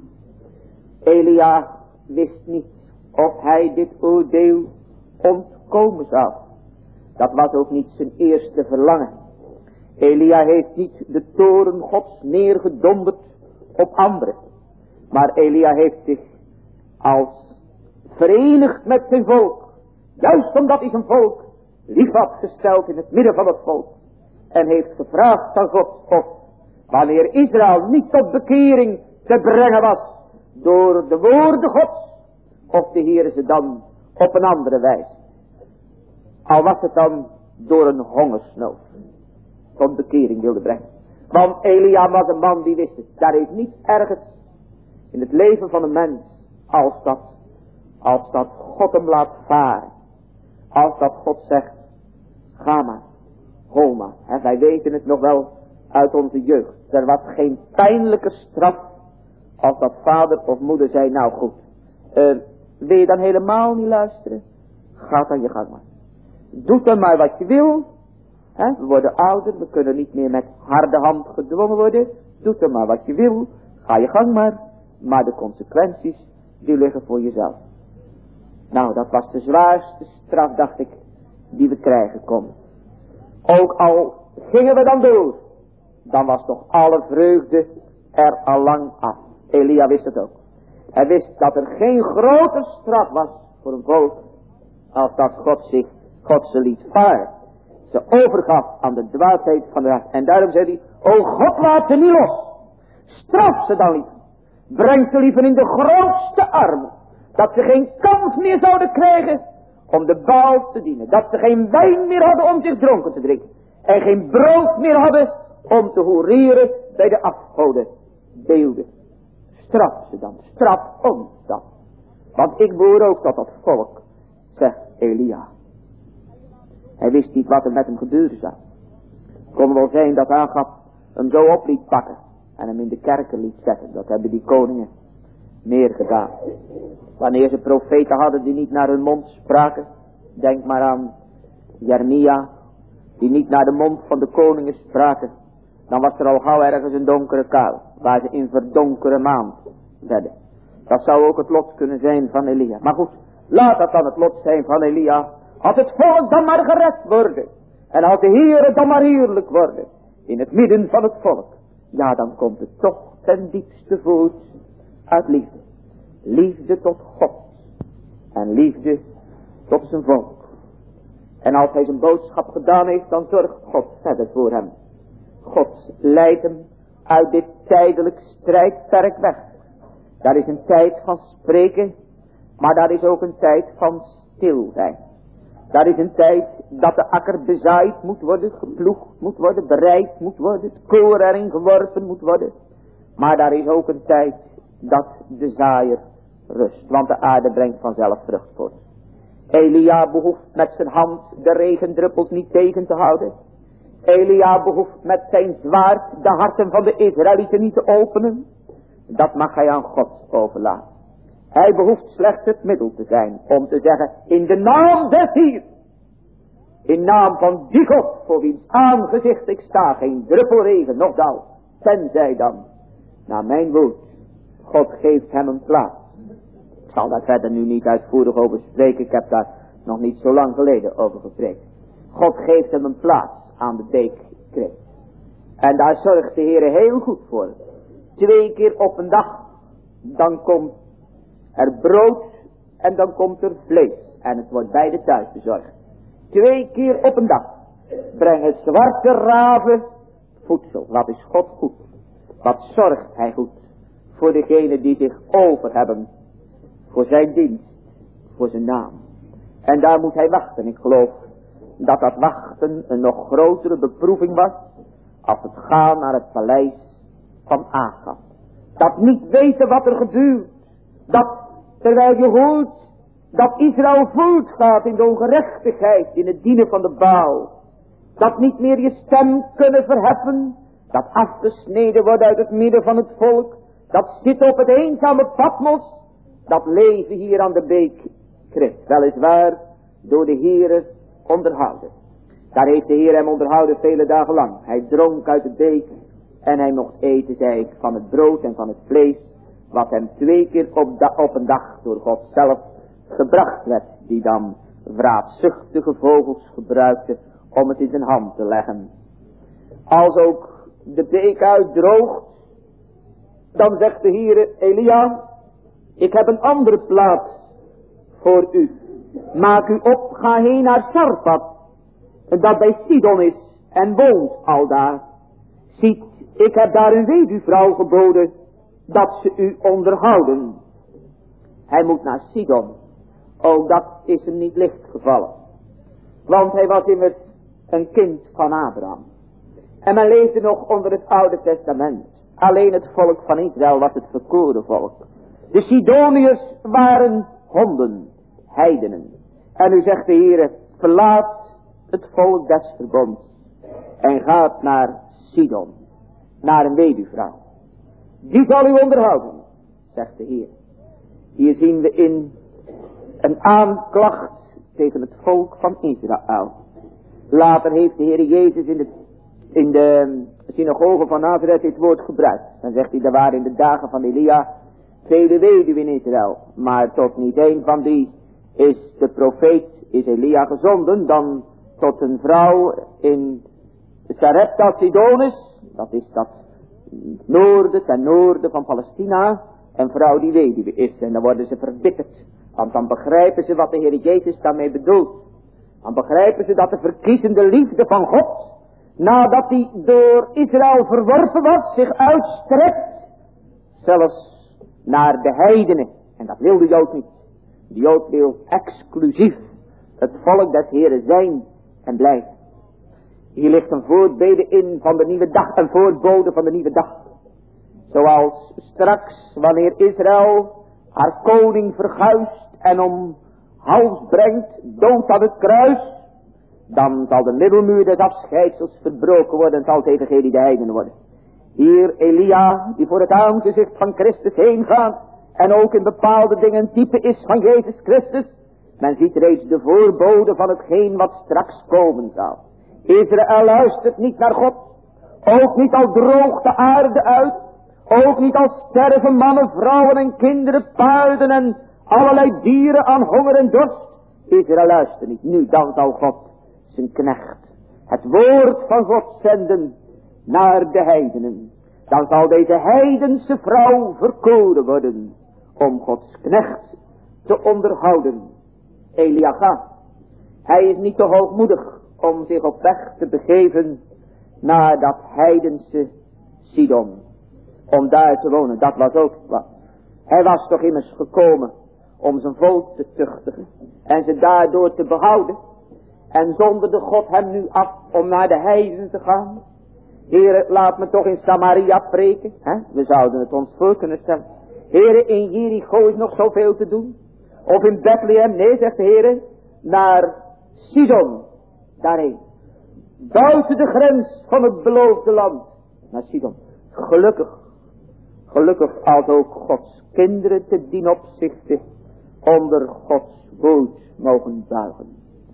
Elia wist niet of hij dit oordeel ontkomen zou. Dat was ook niet zijn eerste verlangen. Elia heeft niet de toren Gods neergedonderd op anderen. Maar Elia heeft zich als verenigd met zijn volk. Juist omdat hij zijn volk lief had gesteld in het midden van het volk. En heeft gevraagd aan God of wanneer Israël niet tot bekering te brengen was door de woorden Gods, of de Heer ze dan op een andere wijze. Al was het dan door een hongersnood tot bekering wilde brengen. Want Elia was een man die wist het. Daar is niets ergens in het leven van een mens als dat, als dat God hem laat varen. Als dat God zegt, ga maar, hol maar. En wij weten het nog wel uit onze jeugd. Er was geen pijnlijke straf als dat vader of moeder zei, nou goed, uh, wil je dan helemaal niet luisteren? Ga dan je gang maar. Doe dan maar wat je wil. He, we worden ouder, we kunnen niet meer met harde hand gedwongen worden. Doe dan maar wat je wil. Ga je gang maar. Maar de consequenties, die liggen voor jezelf. Nou, dat was de zwaarste straf, dacht ik, die we krijgen konden. Ook al gingen we dan door, dan was toch alle vreugde er al lang af. Elia wist het ook. Hij wist dat er geen grote straf was voor een volk als dat God zich, God ze liet varen ze overgaf aan de dwaasheid van de recht. En daarom zei hij, o God, laat ze niet los. Straf ze dan liever. Breng ze liever in de grootste armen. Dat ze geen kans meer zouden krijgen om de Baal te dienen. Dat ze geen wijn meer hadden om zich dronken te drinken. En geen brood meer hadden om te hoereren bij de afgoden beelden. Straf ze dan, straf ons dan. Want ik behoor ook tot dat volk, zegt Elia. Hij wist niet wat er met hem gebeuren zou. Het kon wel zijn dat Agab hem zo op liet pakken en hem in de kerken liet zetten. Dat hebben die koningen meer gedaan. Wanneer ze profeten hadden die niet naar hun mond spraken. Denk maar aan Jeremia, die niet naar de mond van de koningen spraken. Dan was er al gauw ergens een donkere kuil, waar ze in verdonkere maand werden. Dat zou ook het lot kunnen zijn van Elia. Maar goed, laat dat dan het lot zijn van Elia. Had het volk dan maar gered worden. En had de Heere dan maar heerlijk worden. In het midden van het volk. Ja, dan komt het toch ten diepste voort uit liefde. Liefde tot God. En liefde tot zijn volk. En als hij zijn boodschap gedaan heeft, dan zorgt God verder voor hem. God leidt hem uit dit tijdelijk strijdperk weg. Dat is een tijd van spreken, maar dat is ook een tijd van stil zijn. Dat is een tijd dat de akker bezaaid moet worden, geploegd moet worden, bereid moet worden, het koor erin geworpen moet worden. Maar daar is ook een tijd dat de zaaier rust, want de aarde brengt vanzelf vrucht voort. Elia behoeft met zijn hand de regendruppels niet tegen te houden. Elia behoeft met zijn zwaard de harten van de Israëlieten niet te openen. Dat mag hij aan God overlaten. Hij behoeft slechts het middel te zijn om te zeggen, in de naam des Hier, in naam van die God voor wiens aangezicht ik sta, geen druppel regen nog dauw, tenzij dan, naar mijn woord, God geeft hem een plaats. Ik zal daar verder nu niet uitvoerig over spreken, ik heb daar nog niet zo lang geleden over gepreekt. God geeft hem een plaats aan de beekkreet. En daar zorgt de Heer heel goed voor. Twee keer op een dag, dan komt er brood en dan komt er vlees. En het wordt beide thuis bezorgd. Twee keer op een dag brengen zwarte raven voedsel. Wat is God goed? Wat zorgt hij goed? Voor degenen die zich over hebben. Voor zijn dienst. Voor zijn naam. En daar moet hij wachten. Ik geloof dat dat wachten een nog grotere beproeving was. Als het gaan naar het paleis van Agab. Dat niet weten wat er gebeurt. Dat terwijl je hoort dat Israël voortgaat in de ongerechtigheid, in het dienen van de Baal. Dat niet meer je stem kunnen verheffen. Dat afgesneden wordt uit het midden van het volk. Dat zit op het eenzame Patmos. Dat leven hier aan de beek krijgt. Weliswaar door de Heere onderhouden. Daar heeft de Heer hem onderhouden vele dagen lang. Hij dronk uit de beek. En hij mocht eten, zei ik, van het brood en van het vlees. Wat hem twee keer op, da- op een dag door God zelf gebracht werd. Die dan vraatzuchtige vogels gebruikte om het in zijn hand te leggen. Als ook de beek uitdroogt. Dan zegt de Heer Elia. Ik heb een andere plaats voor u. Maak u op, ga heen naar Sarfat. Dat bij Sidon is en woont aldaar. Ziet, ik heb daar een weduwvrouw geboden, dat ze u onderhouden. Hij moet naar Sidon. Ook dat is hem niet licht gevallen. Want hij was immers een kind van Abraham. En men leefde nog onder het Oude Testament. Alleen het volk van Israël was het verkoren volk. De Sidoniërs waren honden, heidenen. En nu zegt de Heer, verlaat het volk des verbonds. En gaat naar Sidon. Naar een weduwvrouw. Die zal u onderhouden, zegt de Heer. Hier zien we in een aanklacht tegen het volk van Israël. Later heeft de Heer Jezus in de, in de synagoge van Nazareth dit woord gebruikt. Dan zegt hij, er waren in de dagen van Elia vele weduwen in Israël. Maar tot niet één van die is de profeet, is Elia gezonden, dan tot een vrouw in Sarepta Sidonus. Dat is dat noorden, ten noorden van Palestina. Een vrouw die weduwe is. En dan worden ze verbitterd. Want dan begrijpen ze wat de Heer Jezus daarmee bedoelt. dan begrijpen ze dat de verkiezende liefde van God, nadat hij door Israël verworpen was, zich uitstrekt, zelfs naar de heidenen. En dat wil de Jood niet. De Jood wil exclusief het volk des Heren zijn en blijven. Hier ligt een voorbede in van de nieuwe dag, een voorbode van de nieuwe dag. Zoals straks, wanneer Israël haar koning verguist en om hals brengt, dood aan het kruis, dan zal de middelmuur des afscheidsels verbroken worden en zal het evangelie de heidenen worden. Hier Elia, die voor het aangezicht van Christus heen gaat en ook in bepaalde dingen type is van Jezus Christus. Men ziet reeds de voorbode van hetgeen wat straks komen zal. Israël luistert niet naar God, ook niet al droogt de aarde uit, ook niet al sterven mannen, vrouwen en kinderen, paarden en allerlei dieren aan honger en dorst. Israël luistert niet. Nu dan zal God zijn knecht het woord van God zenden naar de heidenen. Dan zal deze heidense vrouw verkoren worden om Gods knecht te onderhouden. Elia gaat. Hij is niet te hoogmoedig om zich op weg te begeven naar dat heidense Sidon. Om daar te wonen, dat was ook wat. Hij was toch immers gekomen om zijn volk te tuchtigen en ze daardoor te behouden. En zonderde God hem nu af om naar de heidenen te gaan. Heere, laat me toch in Samaria preken. Hè? We zouden het ons voor kunnen stellen. Heere, in Jericho is nog zoveel te doen. Of in Bethlehem, nee, zegt de Heere, naar Sidon, daarheen. Buiten de grens van het beloofde land, naar Sidon. Gelukkig, gelukkig als ook Gods kinderen te dien opzichte onder Gods woord mogen buigen.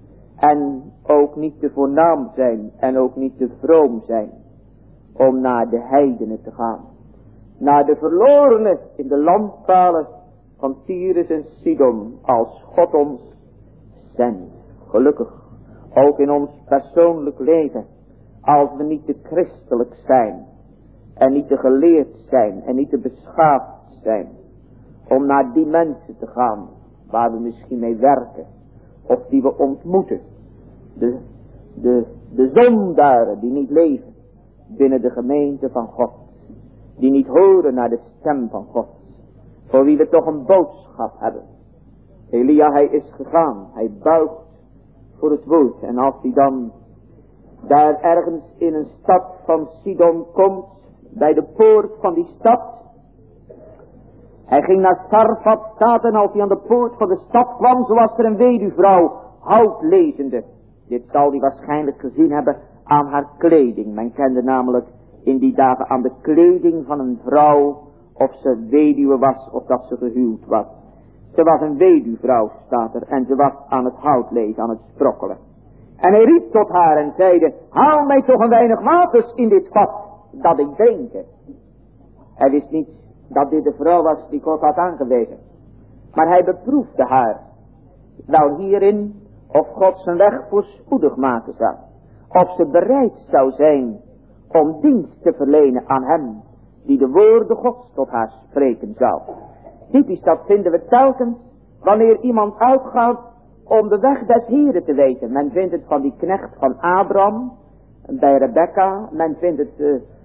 En ook niet te voornaam zijn en ook niet te vroom zijn om naar de heidenen te gaan. Naar de verlorenen in de landpalen van Tyrus en Sidon als God ons zendt. Gelukkig, ook in ons persoonlijk leven, als we niet te christelijk zijn en niet te geleerd zijn en niet te beschaafd zijn om naar die mensen te gaan waar we misschien mee werken of die we ontmoeten. De, de, de zondaren die niet leven binnen de gemeente van God, die niet horen naar de stem van God, voor wie we toch een boodschap hebben. Elia, hij is gegaan, hij buigt voor het woord. En als hij dan daar ergens in een stad van Sidon komt, bij de poort van die stad, hij ging naar Sarfat staat en als hij aan de poort van de stad kwam, zo was er een weduwvrouw, houtlezende. Dit zal hij waarschijnlijk gezien hebben aan haar kleding. Men kende namelijk in die dagen aan de kleding van een vrouw of ze weduwe was of dat ze gehuwd was. Ze was een weduwvrouw, staat er, en ze was aan het hout lezen, aan het sprokkelen. En hij riep tot haar en zeide, haal mij toch een weinig waters in dit vat, dat ik drinke. Hij wist niet dat dit de vrouw was die God had aangewezen. Maar hij beproefde haar, wel hierin, of God zijn weg voorspoedig maken zou. Of ze bereid zou zijn om dienst te verlenen aan hem, die de woorden Gods tot haar spreken zou. Typisch, dat vinden we telkens wanneer iemand uitgaat om de weg des Heren te weten. Men vindt het van die knecht van Abraham, bij Rebekka. Men vindt het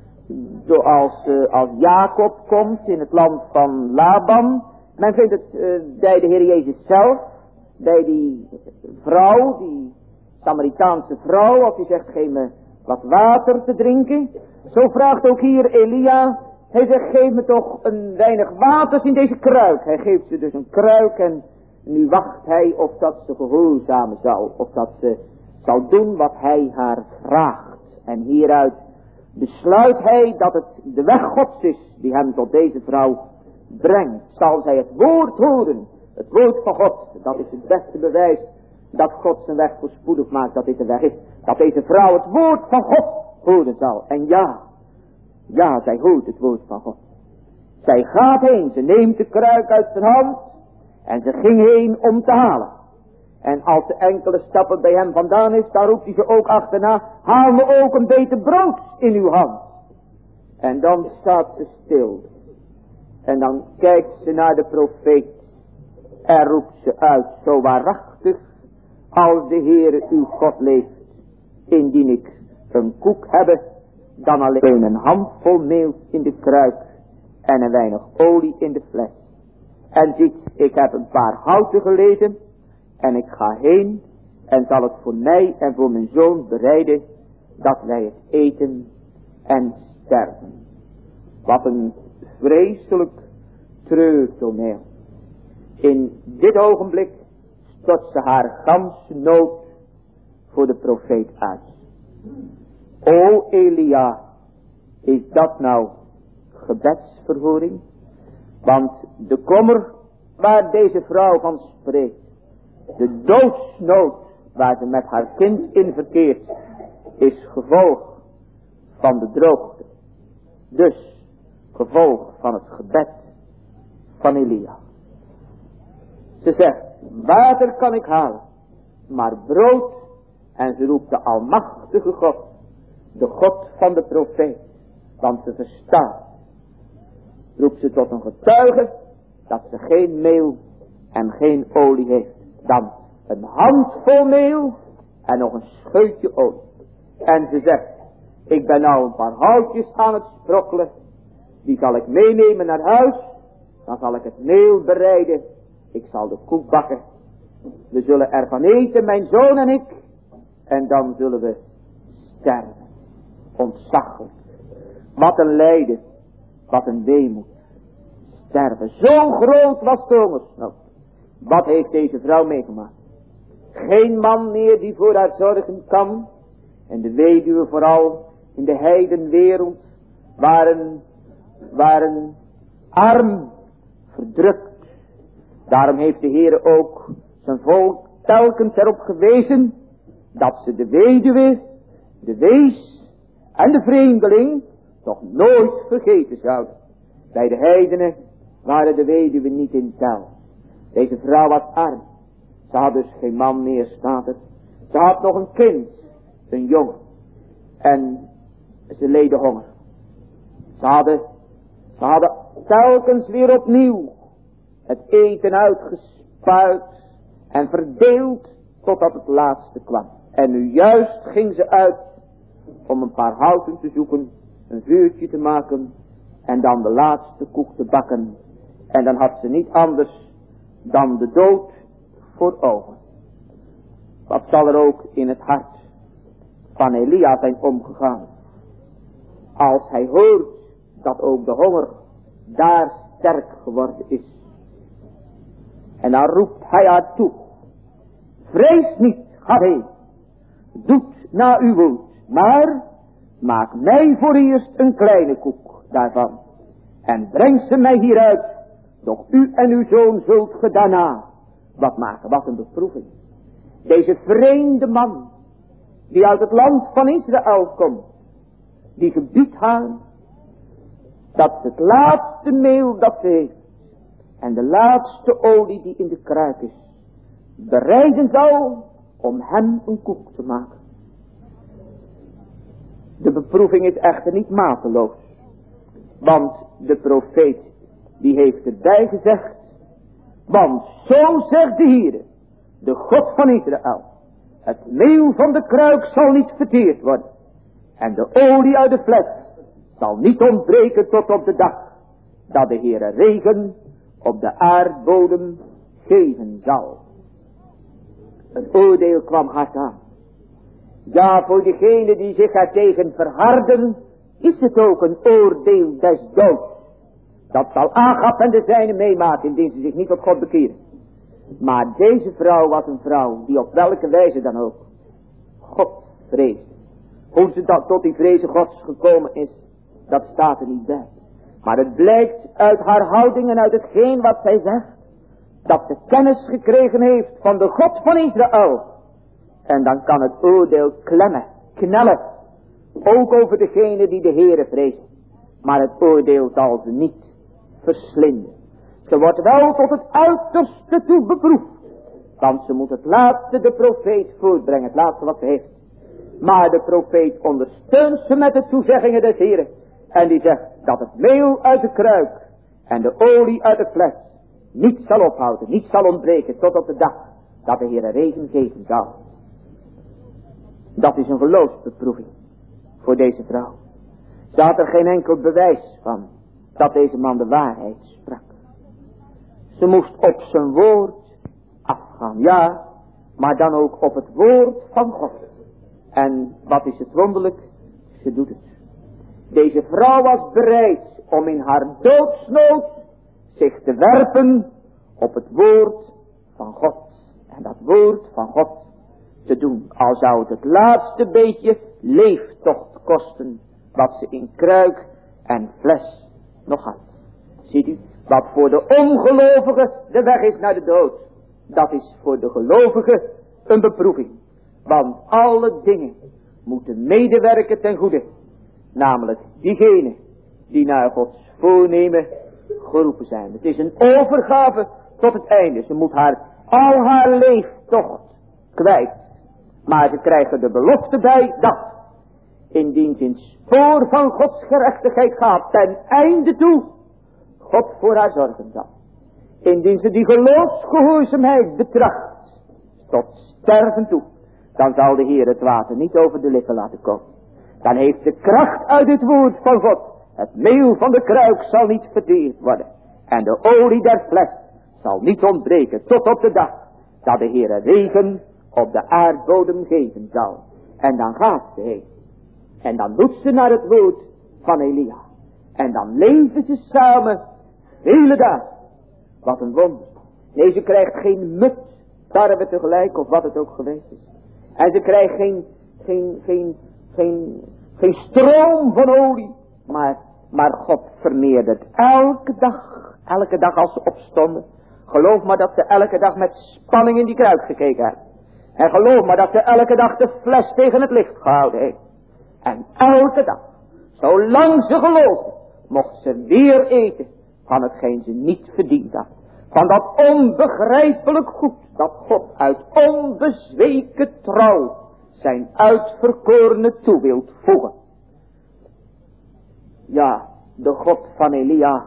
uh, als, uh, als Jacob komt in het land van Laban. Men vindt het uh, bij de Heer Jezus zelf, bij die vrouw, die Samaritaanse vrouw, als hij zegt, geef me wat water te drinken. Zo vraagt ook hier Elia. Hij zegt, geef me toch een weinig water in deze kruik. Hij geeft ze dus een kruik en nu wacht hij of dat ze gehoorzamen zal. Of dat ze zal doen wat hij haar vraagt. En hieruit besluit hij dat het de weg Gods is die hem tot deze vrouw brengt. Zal zij het woord horen, het woord van God, dat is het beste bewijs dat God zijn weg voorspoedig maakt, dat dit de weg is. Dat deze vrouw het woord van God horen zal. En ja, ja, zij hoort het woord van God. Zij gaat heen, ze neemt de kruik uit zijn hand en ze ging heen om te halen. En als ze enkele stappen bij hem vandaan is, dan roept hij ze ook achterna, haal me ook een beetje brood in uw hand. En dan staat ze stil. En dan kijkt ze naar de profeet en roept ze uit, zo waarachtig als de Heere uw God leeft, indien ik een koek heb, dan alleen een handvol meel in de kruik en een weinig olie in de fles. En ziet, ik heb een paar houten geleden en ik ga heen en zal het voor mij en voor mijn zoon bereiden, dat wij het eten en sterven. Wat een vreselijk treurtoneel. In dit ogenblik stort ze haar ganse nood voor de profeet uit. O Elia, is dat nou gebedsverhoring? Want de kommer waar deze vrouw van spreekt, de doodsnood waar ze met haar kind in verkeert, is gevolg van de droogte. Dus gevolg van het gebed van Elia. Ze zegt, water kan ik halen, maar brood, en ze roept de almachtige God, de God van de profeet, want ze verstaat. Roept ze tot een getuige dat ze geen meel en geen olie heeft. Dan een handvol meel en nog een scheutje olie. En ze zegt, ik ben nou een paar houtjes aan het sprokkelen, die zal ik meenemen naar huis, dan zal ik het meel bereiden, ik zal de koek bakken, we zullen ervan eten, mijn zoon en ik, en dan zullen we sterven. Ontzaglijk. Wat een lijden, wat een weemoed. Sterven. Zo groot was de hongersnood. Wat heeft deze vrouw meegemaakt? Geen man meer die voor haar zorgen kan. En de weduwen vooral in de heidenwereld waren, waren arm, verdrukt. Daarom heeft de Heer ook zijn volk telkens erop gewezen dat ze de weduwe, de wees en de vreemdeling toch nooit vergeten zouden. Bij de heidenen waren de weduwen niet in tel. Deze vrouw was arm. Ze had dus geen man meer, staat het. Ze had nog een kind, een jongen. En ze leden honger. Ze hadden, ze hadden telkens weer opnieuw het eten uitgespuit en verdeeld totdat het laatste kwam. En nu juist ging ze uit om een paar houten te zoeken, een vuurtje te maken en dan de laatste koek te bakken. En dan had ze niet anders dan de dood voor ogen. Wat zal er ook in het hart van Elia zijn omgegaan, als hij hoort dat ook de honger daar sterk geworden is. En dan roept hij haar toe, vrees niet, ga heen, doet naar uw woord, maar maak mij voor eerst een kleine koek daarvan en breng ze mij hieruit, doch u en uw zoon zult ge daarna wat maken. Wat een beproeving. Deze vreemde man, die uit het land van Israël komt, die gebiedt haar dat het laatste meel dat ze heeft en de laatste olie die in de kruik is, bereiden zal om hem een koek te maken. De beproeving is echter niet mateloos, want de profeet die heeft erbij gezegd, want zo zegt de Heere, de God van Israël, het meel van de kruik zal niet verteerd worden en de olie uit de fles zal niet ontbreken tot op de dag dat de Heere regen op de aardbodem geven zal. Het oordeel kwam hard aan. Ja, voor degene die zich ertegen verharden, is het ook een oordeel des doods. Dat zal Agab en de zijnen meemaken, indien ze zich niet tot God bekeren. Maar deze vrouw was een vrouw, die op welke wijze dan ook God vreesde. Hoe ze dat tot die vreze Gods gekomen is, dat staat er niet bij. Maar het blijkt uit haar houding en uit hetgeen wat zij zegt, dat ze kennis gekregen heeft van de God van Israël. En dan kan het oordeel klemmen, knellen, ook over degene die de Heere vreest. Maar het oordeel zal ze niet verslinden. Ze wordt wel tot het uiterste toe beproefd. Want ze moet het laatste de profeet voortbrengen, het laatste wat ze heeft. Maar de profeet ondersteunt ze met de toezeggingen des Heeren. En die zegt dat het meel uit de kruik en de olie uit de fles niet zal ophouden, niet zal ontbreken tot op de dag dat de Heer regen geven zal. Dat is een geloofsbeproeving voor deze vrouw. Ze had er geen enkel bewijs van dat deze man de waarheid sprak. Ze moest op zijn woord afgaan, ja, maar dan ook op het woord van God. En wat is het wonderlijk? Ze doet het. Deze vrouw was bereid om in haar doodsnood zich te werpen op het woord van God. En dat woord van God te doen, al zou het het laatste beetje leeftocht kosten, wat ze in kruik en fles nog had. Ziet u, wat voor de ongelovige de weg is naar de dood, dat is voor de gelovige een beproeving. Want alle dingen moeten medewerken ten goede, namelijk diegenen die naar Gods voornemen geroepen zijn. Het is een overgave tot het einde. Ze moet haar, al haar leeftocht kwijt. Maar ze krijgen de belofte bij dat, indien ze in het spoor van Gods gerechtigheid gaat, ten einde toe, God voor haar zorgen zal. Indien ze die geloofsgehoorzaamheid betracht, tot sterven toe, dan zal de Heer het water niet over de lippen laten komen. Dan heeft de kracht uit het woord van God, het meel van de kruik zal niet verteerd worden. En de olie der fles zal niet ontbreken tot op de dag dat de Heer regen op de aardbodem geven zal. En dan gaat ze heen. En dan doet ze naar het woord van Elia. En dan leven ze samen hele dagen. Wat een wonder. Nee, ze krijgt geen mut, tarwe tegelijk of wat het ook geweest is. En ze krijgt geen, geen, geen, geen, geen stroom van olie. Maar, maar God vermeerdert elke dag, elke dag als ze opstonden. Geloof maar dat ze elke dag met spanning in die kruik gekeken hebben. En geloof maar dat ze elke dag de fles tegen het licht gehouden heeft. En elke dag, zolang ze geloofde, mocht ze weer eten van hetgeen ze niet verdiend had. Van dat onbegrijpelijk goed dat God uit onbezweken trouw zijn uitverkorene toe wilt voegen. Ja, de God van Elia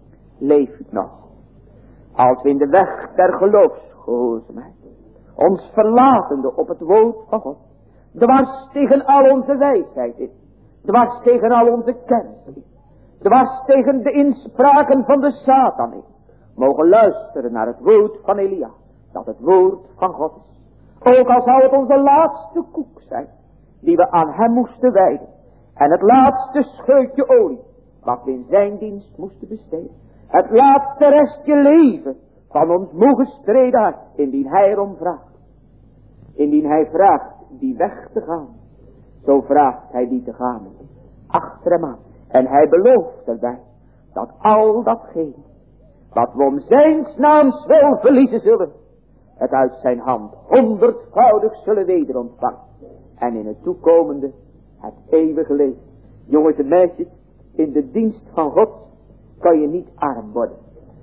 leeft nog. Als we in de weg der geloofsgehoorzaamheid ons verlatende op het woord van God, dwars tegen al onze wijsheid is, dwars tegen al onze kennis is, dwars tegen de inspraken van de Satan is, mogen luisteren naar het woord van Elia, dat het woord van God is. Ook al zou het onze laatste koek zijn, die we aan hem moesten wijden, en het laatste scheutje olie, wat we in zijn dienst moesten besteden, het laatste restje leven van ons moe gestreden hart, indien hij erom vraagt. Indien hij vraagt die weg te gaan, zo vraagt hij die te gaan achter hem aan. En hij belooft erbij dat al datgene wat we om zijn naams wel verliezen zullen, het uit zijn hand honderdvoudig zullen weder ontvangen. En in het toekomende het eeuwige leven. Jongens en meisjes, in de dienst van God kan je niet arm worden.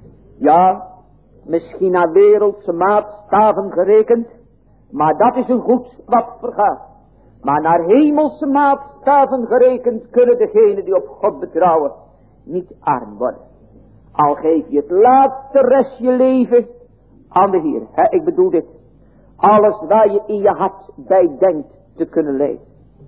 Ja, misschien naar wereldse maatstaven gerekend, maar dat is een goed wat vergaat. Maar naar hemelse maatstaven gerekend kunnen degenen die op God betrouwen niet arm worden. Al geef je het laatste restje leven aan de Heer. He, ik bedoel dit. Alles waar je in je hart bij denkt te kunnen leven.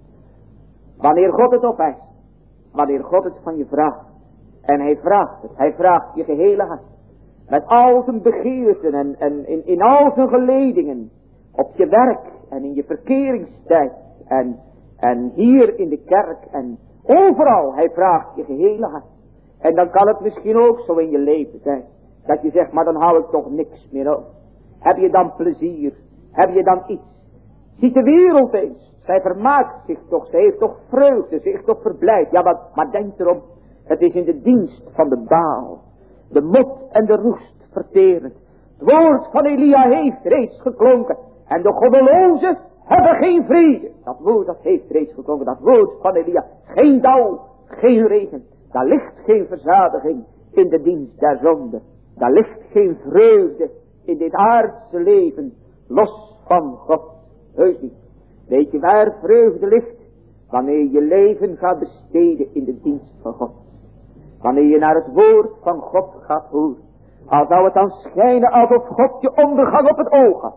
Wanneer God het opeist. Wanneer God het van je vraagt. En hij vraagt het. Hij vraagt je gehele hart. Met al zijn begeerten en, en in, in al zijn geledingen. Op je werk en in je verkeringstijd. En, en hier in de kerk. En overal. Hij vraagt je gehele hart. En dan kan het misschien ook zo in je leven zijn. Dat je zegt, maar dan hou ik toch niks meer over. Heb je dan plezier? Heb je dan iets? Ziet de wereld eens. Zij vermaakt zich toch. Zij heeft toch vreugde. Ze is toch verblijd. Ja, maar, maar denk erom. Het is in de dienst van de Baal. De mot en de roest verterend. Het woord van Elia heeft reeds geklonken. En de goddelozen hebben geen vrede. Dat woord dat heeft reeds geklonken. Dat woord van Elia. Geen dauw. Geen regen. Daar ligt geen verzadiging in de dienst der zonde. Daar ligt geen vreugde in dit aardse leven, los van God. Heus niet. Weet je waar vreugde ligt? Wanneer je leven gaat besteden in de dienst van God. Wanneer je naar het woord van God gaat horen. Al zou het dan schijnen alsof God je ondergang op het oog had.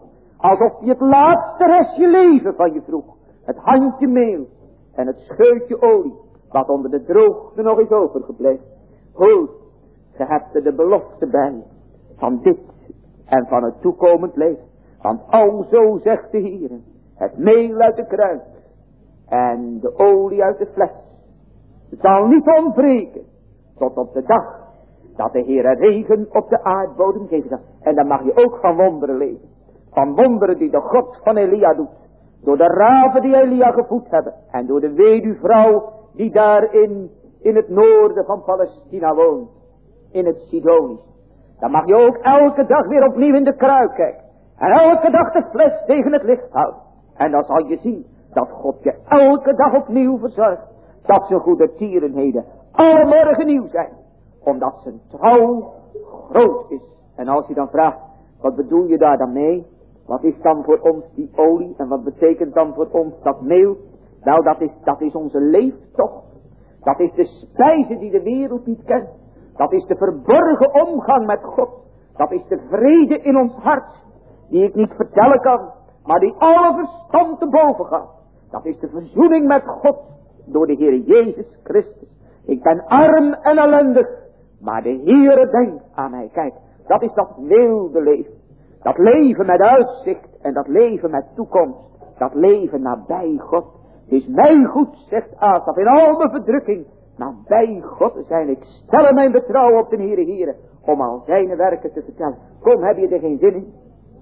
Alsof hij het laatste restje leven van je vroeg. Het handje meel en het scheutje olie, wat onder de droogte nog is overgebleven. Hoor, ge hebt er de belofte bij, van dit en van het toekomend leven. Want alzo zegt de Heer, het meel uit de kruik en de olie uit de fles zal niet ontbreken tot op de dag dat de Heer regen op de aardbodem geven zal. En dan mag je ook van wonderen leven. Van wonderen die de God van Elia doet. Door de raven die Elia gevoed hebben. En door de weduwvrouw die daar in, in het noorden van Palestina woont. In het Sidonisch. Dan mag je ook elke dag weer opnieuw in de kruik kijken. En elke dag de fles tegen het licht houden. En dan zal je zien dat God je elke dag opnieuw verzorgt. Dat zijn goede tierenheden alle morgen nieuw zijn. Omdat zijn trouw groot is. En als je dan vraagt, wat bedoel je daar dan mee? Wat is dan voor ons die olie? En wat betekent dan voor ons dat meel? Nou, dat is, dat is onze leeftocht. Dat is de spijze die de wereld niet kent. Dat is de verborgen omgang met God. Dat is de vrede in ons hart. Die ik niet vertellen kan. Maar die alle verstand te boven gaat. Dat is de verzoening met God. Door de Heer Jezus Christus. Ik ben arm en ellendig. Maar de Heere denkt aan mij. Kijk, dat is dat wilde leven. Dat leven met uitzicht en dat leven met toekomst. Dat leven nabij God. Het is mij goed, zegt Asaf, in al mijn verdrukking. Nabij God te zijn. Ik stel mijn betrouwen op de Heere Heere. Om al zijn werken te vertellen. Kom, heb je er geen zin in?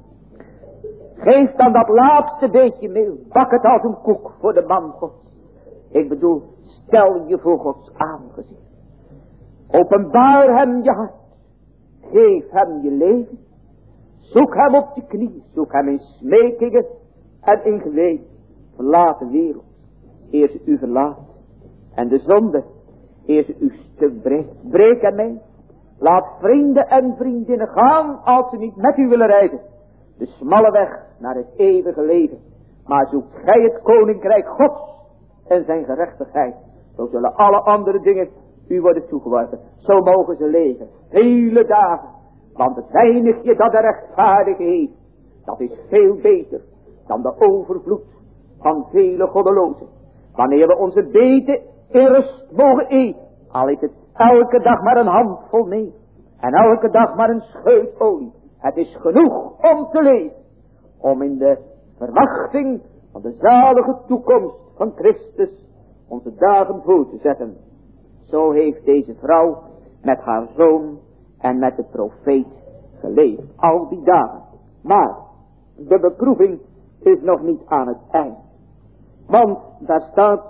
Geef dan dat laatste beetje meel. Bak het als een koek voor de man God. Ik bedoel, stel je voor Gods aangezicht. Openbaar hem je hart. Geef hem je leven. Zoek hem op je knieën. Zoek hem in smekingen en in geweten. Verlaat de wereld. Eer ze u verlaat. En de zonde. Eer ze uw stuk breekt. Breek hem mee. Laat vrienden en vriendinnen gaan als ze niet met u willen rijden. De smalle weg naar het eeuwige leven. Maar zoekt gij het koninkrijk Gods en zijn gerechtigheid. Zo zullen alle andere dingen u worden toegeworpen. Zo mogen ze leven. Hele dagen. Want het weinigje dat de rechtvaardige heeft. Dat is veel beter dan de overvloed van vele goddelozen. Wanneer we onze beten in rust mogen eten. Al is het elke dag maar een handvol mee. En elke dag maar een scheut olie. Het is genoeg om te leven. Om in de verwachting van de zalige toekomst van Christus onze dagen voor te zetten. Zo heeft deze vrouw met haar zoon en met de profeet geleefd. Al die dagen. Maar de beproeving is nog niet aan het eind. Want daar staat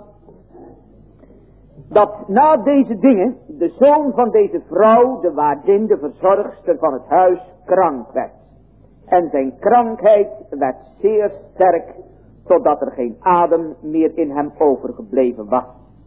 dat na deze dingen de zoon van deze vrouw, de waardin, de verzorgster van het huis, krank werd. En zijn krankheid werd zeer sterk, totdat er geen adem meer in hem overgebleven was.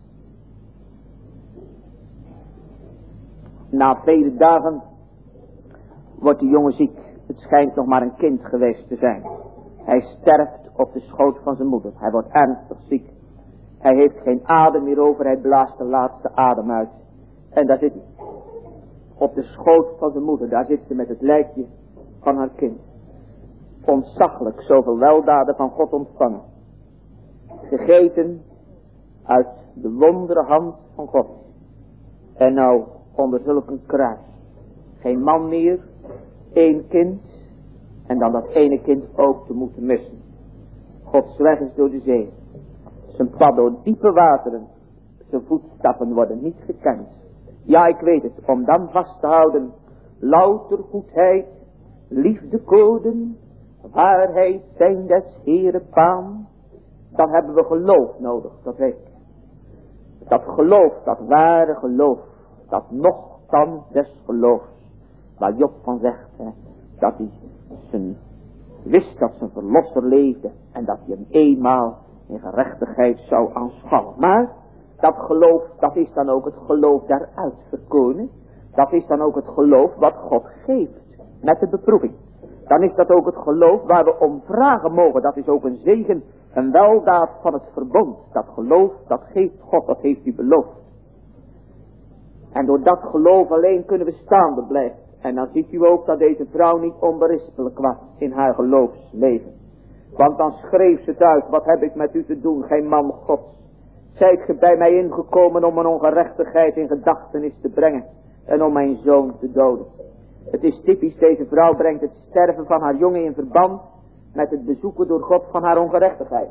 Na vele dagen wordt de jongen ziek. Het schijnt nog maar een kind geweest te zijn. Hij sterft op de schoot van zijn moeder. Hij wordt ernstig ziek. Hij heeft geen adem meer over. Hij blaast de laatste adem uit. En daar zit hij. Op de schoot van zijn moeder. Daar zit ze met het lijkje van haar kind. Ontzaglijk zoveel weldaden van God ontvangen. Gegeten uit de wondere hand van God. En nou onder zulk een kruis. Geen man meer. Eén kind. En dan dat ene kind ook te moeten missen. Gods weg is door de zee. Zijn pad door diepe wateren. Zijn voetstappen worden niet gekend. Ja, ik weet het. Om dan vast te houden. Louter goedheid. Liefdekoden. Waarheid zijn des Heere paan. Dan hebben we geloof nodig. Dat weet ik. Dat geloof. Dat ware geloof. Dat nochtans des geloofs. Waar Job van zegt. Hè, dat hij zijn, wist dat zijn verlosser leefde. En dat hij hem eenmaal in gerechtigheid zou aanschouwen. Maar dat geloof, dat is dan ook het geloof der uitverkorenen. Dat is dan ook het geloof wat God geeft met de beproeving. Dan is dat ook het geloof waar we om vragen mogen. Dat is ook een zegen, een weldaad van het verbond. Dat geloof, dat geeft God, dat heeft hij beloofd. En door dat geloof alleen kunnen we staande blijven. En dan ziet u ook dat deze vrouw niet onberispelijk was in haar geloofsleven. Want dan schreef ze het uit, wat heb ik met u te doen, geen man Gods. Zijt ge bij mij ingekomen om een ongerechtigheid in gedachtenis te brengen en om mijn zoon te doden. Het is typisch, deze vrouw brengt het sterven van haar jongen in verband met het bezoeken door God van haar ongerechtigheid.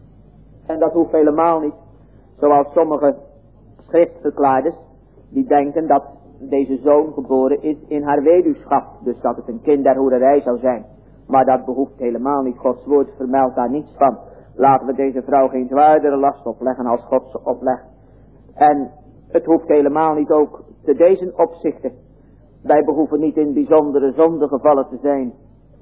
En dat hoeft helemaal niet, zoals sommige schriftverklaarders, die denken dat deze zoon geboren is in haar weduwschap, dus dat het een kind der hoererij zou zijn. Maar dat behoeft helemaal niet, Gods woord vermeldt daar niets van. Laten we deze vrouw geen zwaardere last opleggen als God ze oplegt. En het hoeft helemaal niet ook te deze opzichten. Wij behoeven niet in bijzondere zondegevallen te zijn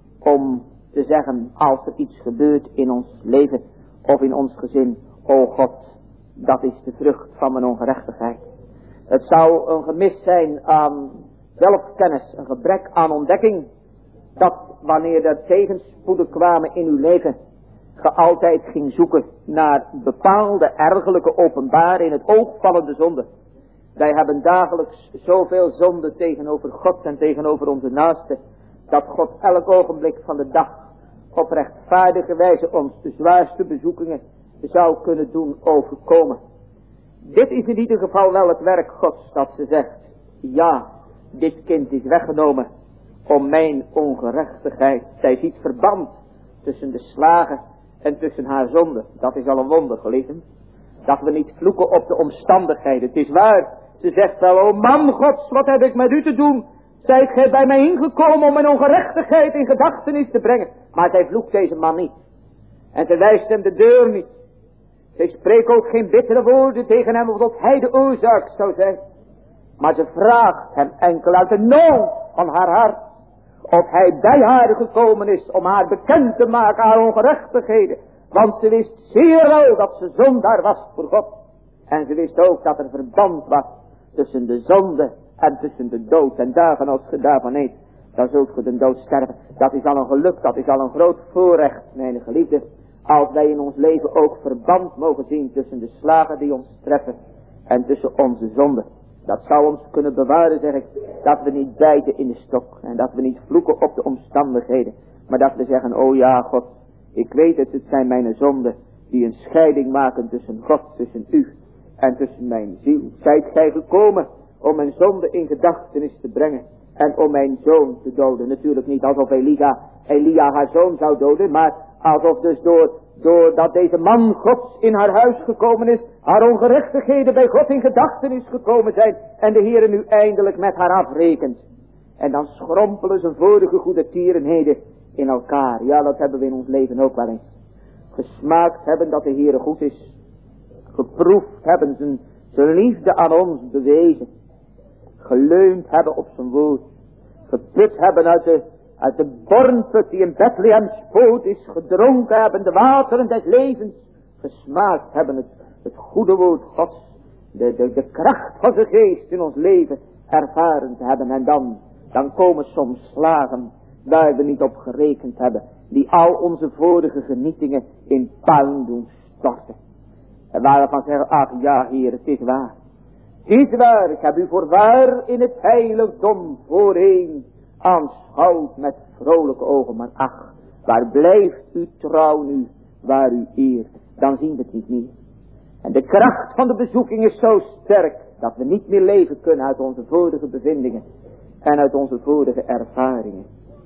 om te zeggen, als er iets gebeurt in ons leven of in ons gezin, o God, dat is de vrucht van mijn ongerechtigheid. Het zou een gemis zijn aan zelfkennis, een gebrek aan ontdekking, dat wanneer er tegenspoeden kwamen in uw leven, ge altijd ging zoeken naar bepaalde ergelijke openbaren in het oog vallende zonde. Wij hebben dagelijks zoveel zonde tegenover God en tegenover onze naasten, dat God elk ogenblik van de dag op rechtvaardige wijze ons de zwaarste bezoekingen zou kunnen doen overkomen. Dit is in ieder geval wel het werk Gods, dat ze zegt, ja, dit kind is weggenomen om mijn ongerechtigheid. Zij ziet verband tussen de slagen en tussen haar zonde. Dat is al een wonder, geliefden. Dat we niet vloeken op de omstandigheden. Het is waar, ze zegt wel, o man Gods, wat heb ik met u te doen? Zijt gij bij mij ingekomen om mijn ongerechtigheid in gedachtenis te brengen. Maar zij vloekt deze man niet. En ze wijst hem de deur niet. Zij spreekt ook geen bittere woorden tegen hem, omdat hij de oorzaak zou zijn. Maar ze vraagt hem enkel uit de nood van haar hart, of hij bij haar gekomen is om haar bekend te maken haar ongerechtigheden. Want ze wist zeer wel dat ze zondaar was voor God. En ze wist ook dat er verband was tussen de zonde en tussen de dood. En dagen als ge daarvan eet, dan zult ge de dood sterven. Dat is al een geluk, dat is al een groot voorrecht, mijn geliefde. Als wij in ons leven ook verband mogen zien tussen de slagen die ons treffen en tussen onze zonde. Dat zou ons kunnen bewaren, zeg ik, dat we niet bijten in de stok en dat we niet vloeken op de omstandigheden. Maar dat we zeggen, o ja God, ik weet het, het zijn mijn zonden die een scheiding maken tussen God, tussen u en tussen mijn ziel. Zijt gij gekomen om mijn zonde in gedachtenis te brengen en om mijn zoon te doden. Natuurlijk niet alsof Elia, Elia haar zoon zou doden, maar alsof dus door, doordat deze man Gods in haar huis gekomen is, haar ongerechtigheden bij God in gedachtenis gekomen zijn en de Heere nu eindelijk met haar afrekent. En dan schrompelen zijn vorige goede tierenheden in elkaar. Ja, dat hebben we in ons leven ook wel eens. Gesmaakt hebben dat de Heere goed is. Geproefd hebben zijn, zijn liefde aan ons bewezen. Geleund hebben op zijn woord. Geput hebben uit de, uit de bornput die in Bethlehem spoot is. Gedronken hebben de wateren des levens. Gesmaakt hebben het, het goede woord Gods. De, de, de kracht van zijn geest in ons leven ervaren te hebben. En dan, dan komen soms slagen waar we niet op gerekend hebben. Die al onze vorige genietingen in puin doen storten. En waar we van zeggen, ach ja Heer, het is waar. Het is waar, ik heb u voorwaar in het heiligdom voorheen aanschouwd met vrolijke ogen. Maar ach, waar blijft uw trouw nu, waar u eert? Dan zien we het niet meer. En de kracht van de bezoeking is zo sterk, dat we niet meer leven kunnen uit onze vorige bevindingen en uit onze vorige ervaringen.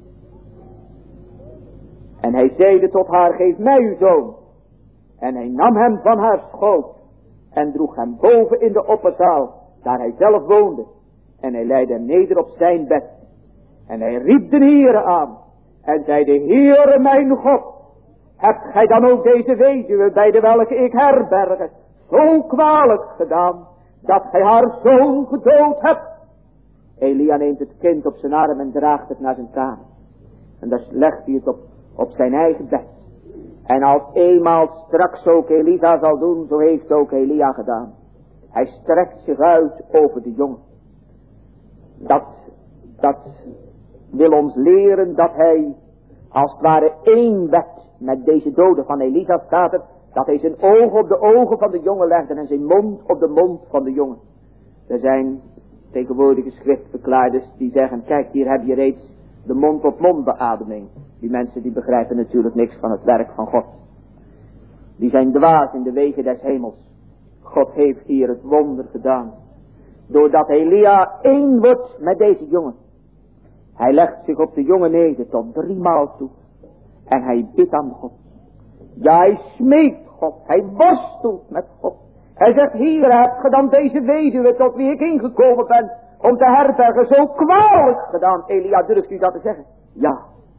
En hij zeide tot haar, geef mij uw zoon. En hij nam hem van haar schoot en droeg hem boven in de opperzaal, daar hij zelf woonde. En hij leidde hem neder op zijn bed. En hij riep de Heere aan en zeide, Heere mijn God, hebt gij dan ook deze weduwe, bij de welke ik herberge, zo kwalijk gedaan, dat gij haar zoon gedood hebt? Elia neemt het kind op zijn arm en draagt het naar zijn kamer. En daar legt hij het op, op zijn eigen bed. En als eenmaal straks ook Elisa zal doen, zo heeft ook Elia gedaan. Hij strekt zich uit over de jongen. Dat, dat wil ons leren dat hij als het ware één werd met deze doden van Elisa, staat er, dat hij zijn ogen op de ogen van de jongen legde en zijn mond op de mond van de jongen. Er zijn tegenwoordige schriftverklaarders die zeggen, kijk, hier heb je reeds de mond-op-mond beademing. Die mensen die begrijpen natuurlijk niks van het werk van God. Die zijn dwaas in de wegen des hemels. God heeft hier het wonder gedaan. Doordat Elia één wordt met deze jongen. Hij legt zich op de jongen neder tot driemaal toe. En hij bidt aan God. Ja, hij smeekt God. Hij worstelt met God. Hij zegt, hier hebt ge dan deze weduwe tot wie ik ingekomen ben om te herbergen zo kwalijk gedaan. Elia, durft u dat te zeggen? Ja.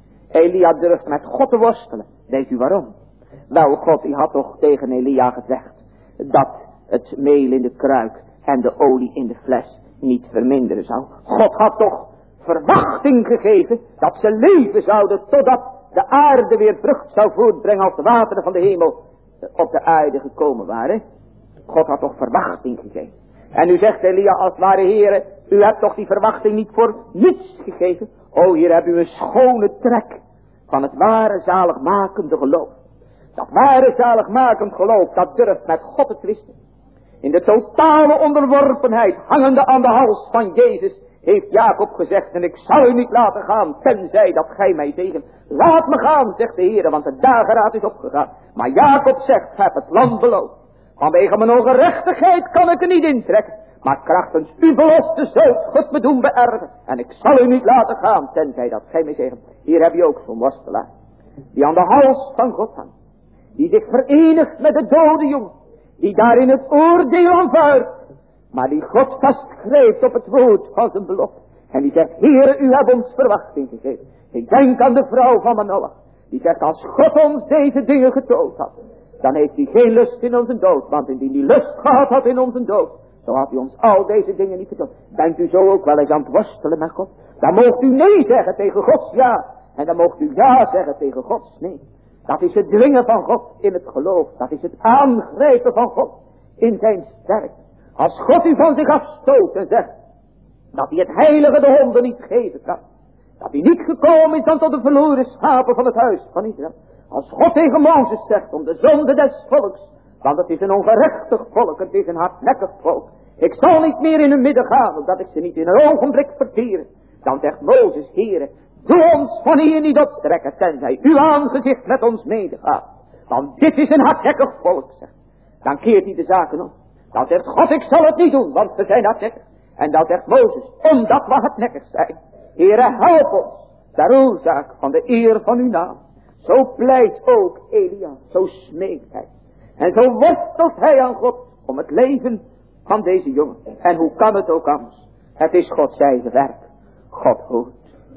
Elia durft met God te worstelen. Weet u waarom? Wel, God die had toch tegen Elia gezegd dat het meel in de kruik en de olie in de fles niet verminderen zou. God had toch verwachting gegeven dat ze leven zouden totdat de aarde weer vrucht zou voortbrengen als de wateren van de hemel op de aarde gekomen waren. God had toch verwachting gegeven. En nu zegt Elia als ware Heere, u hebt toch die verwachting niet voor niets gegeven. O, hier hebt u een schone trek van het ware zaligmakende geloof. Dat ware zaligmakend geloof, dat durft met God te twisten. In de totale onderworpenheid, hangende aan de hals van Jezus, heeft Jacob gezegd, en ik zal u niet laten gaan, tenzij dat gij mij tegen. Laat me gaan, zegt de Heer, want de dageraad is opgegaan. Maar Jacob zegt, ik heb het land beloofd. Vanwege mijn ongerechtigheid kan ik er niet intrekken. Maar krachtens uw belofte zult God me doen beërven. En ik zal u niet laten gaan, tenzij dat gij mij zegt. Hier heb je ook zo'n worstelaar. Die aan de hals van God hangt. Die zich verenigt met de dode jongen. Die daarin het oordeel aanvaardt. Maar die God vastgrijpt op het woord van zijn belofte. En die zegt, Heere, u hebt ons verwachting gegeven. Ik denk aan de vrouw van Manoach. Die zegt, als God ons deze dingen getoond had, dan heeft hij geen lust in onze dood. Want indien hij lust gehad had in onze dood, zo had hij ons al deze dingen niet getoond. Bent u zo ook wel eens aan het worstelen met God? Dan moogt u nee zeggen tegen Gods ja. En dan moogt u ja zeggen tegen Gods nee. Dat is het dwingen van God in het geloof. Dat is het aangrijpen van God in zijn sterkte. Als God u van zich afstoot en zegt dat hij het heilige de honden niet geven kan. Dat hij niet gekomen is dan tot de verloren schapen van het huis van Israël. Als God tegen Mozes zegt om de zonde des volks. Want het is een ongerechtig volk, het is een hardnekkig volk. Ik zal niet meer in hun midden gaan, omdat ik ze niet in een ogenblik verteer. Dan zegt Mozes, Heere, doe ons van hier niet optrekken, tenzij uw aangezicht met ons medegaat. Want dit is een hardnekkig volk, zegt. Dan keert hij de zaken om. Dan zegt God, ik zal het niet doen, want we zijn hardnekkig. En dan zegt Mozes, omdat we hardnekkig zijn. Heere, help ons, ter oorzaak van de eer van uw naam. Zo pleit ook Elia, zo smeekt hij. En zo worstelt hij aan God om het leven van deze jongen. En hoe kan het ook anders? Het is Gods eigen werk. God hoort.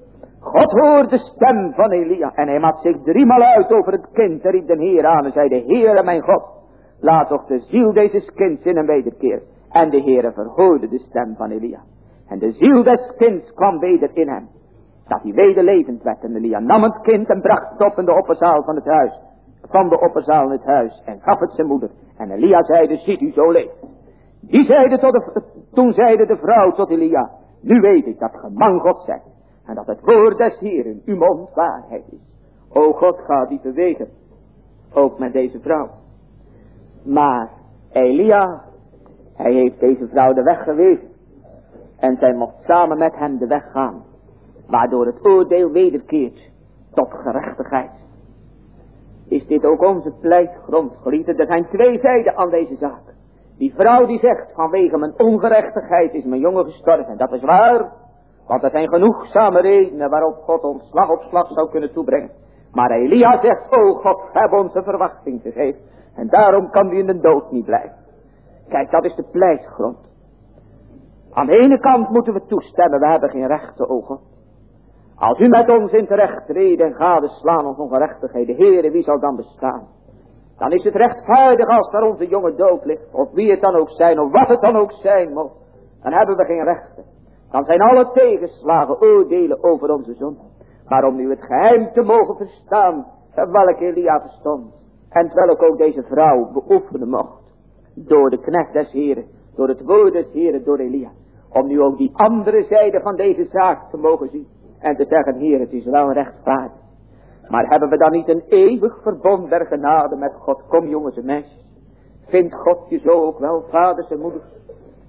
God hoort de stem van Elia. En hij mat zich driemaal uit over het kind. En riep de Heer aan en zei, de Heere mijn God, laat toch de ziel deze kinds in hem wederkeer. En de Heere verhoorde de stem van Elia. En de ziel des kinds kwam weder in hem. Dat hij weder levend werd. En Elia nam het kind en bracht het op in de opperzaal van het huis. Van de opperzaal in het huis. En gaf het zijn moeder. En Elia zeide, ziet u zo leeft. Die zeide tot de, toen zeide de vrouw tot Elia, nu weet ik dat ge man God zegt. En dat het woord des Heeren uw mond waarheid is. O God, gaat die bewegen. Ook met deze vrouw. Maar Elia, hij heeft deze vrouw de weg gewezen. En zij mocht samen met hem de weg gaan. Waardoor het oordeel wederkeert tot gerechtigheid. Is dit ook onze pleitgrond, geliefden? Er zijn twee zijden aan deze zaak. Die vrouw die zegt, vanwege mijn ongerechtigheid is mijn jongen gestorven. Dat is waar, want er zijn genoegzame redenen waarop God ons slag op slag zou kunnen toebrengen. Maar Elia zegt, o God, heb ons een verwachting gegeven. En daarom kan u in de dood niet blijven. Kijk, dat is de pleitgrond. Aan de ene kant moeten we toestemmen, we hebben geen rechte ogen. Als u met ons in terecht treden en gadeslaan ons ongerechtigheden, Heere, wie zal dan bestaan? Dan is het rechtvaardig als daar onze jongen dood ligt, of wie het dan ook zijn, of wat het dan ook zijn mocht. Dan hebben we geen rechten. Dan zijn alle tegenslagen oordelen over onze zonde. Maar om nu het geheim te mogen verstaan, welk Elia verstond, en terwijl ook deze vrouw beoefenen mocht, door de knecht des Heren, door het woord des Heren, door Elia, om nu ook die andere zijde van deze zaak te mogen zien, en te zeggen, Heer, het is wel rechtvaardig. Maar hebben we dan niet een eeuwig verbond der genade met God? Kom jongens en meisjes. Vindt God je zo ook wel, vaders en moeders?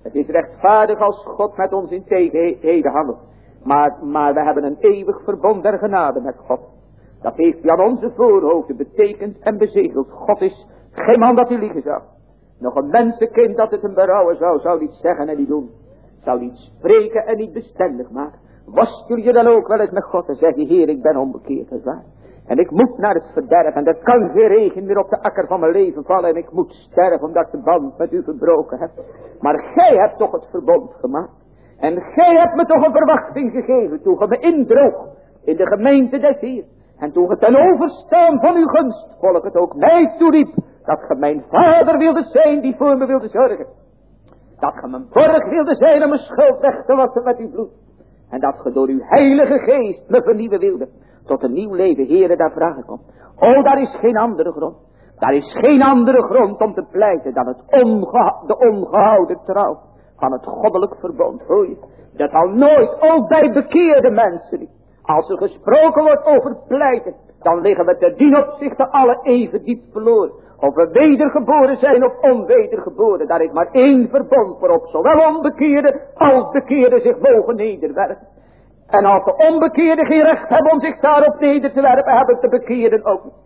Het is rechtvaardig als God met ons in tegenheden handelt. Maar, maar we hebben een eeuwig verbond der genade met God. Dat heeft hij aan onze voorhoofden betekend en bezegeld. God is geen man dat hij liegen zou. Nog een mensenkind dat het hem berouwen zou, zou niet zeggen en niet doen. Zou niet spreken en niet bestendig maken. Worstel je dan ook wel eens met God en zeg je, Heer, ik ben onbekeerd, dat is waar. En ik moet naar het verderf en er kan geen regen meer op de akker van mijn leven vallen en ik moet sterven omdat ik de band met u verbroken heb. Maar gij hebt toch het verbond gemaakt. En gij hebt me toch een verwachting gegeven toen ge me indroog in de gemeente des Heer. En toen ge ten overstaan van uw gunst volk het ook mij toeriep dat ge mijn vader wilde zijn die voor me wilde zorgen. Dat ge mijn borg wilde zijn om mijn schuld weg te wassen met uw bloed. En dat ge door uw heilige geest me vernieuwen wilde. Tot een nieuw leven, Heere, daar vraag ik om. O, daar is geen andere grond. Daar is geen andere grond om te pleiten dan het ongeha- de ongehouden trouw van het goddelijk verbond. Hoor je? Dat zal nooit, ook bij bekeerde mensen niet. Als er gesproken wordt over pleiten, dan liggen we te dien opzichte alle even diep verloren. Of we wedergeboren zijn of onwedergeboren. Daar is maar één verbond voor op. Zowel onbekeerde als bekeerde zich mogen nederwerpen. En als de onbekeerden geen recht hebben om zich daarop neder te werpen, hebben de bekeerden ook niet.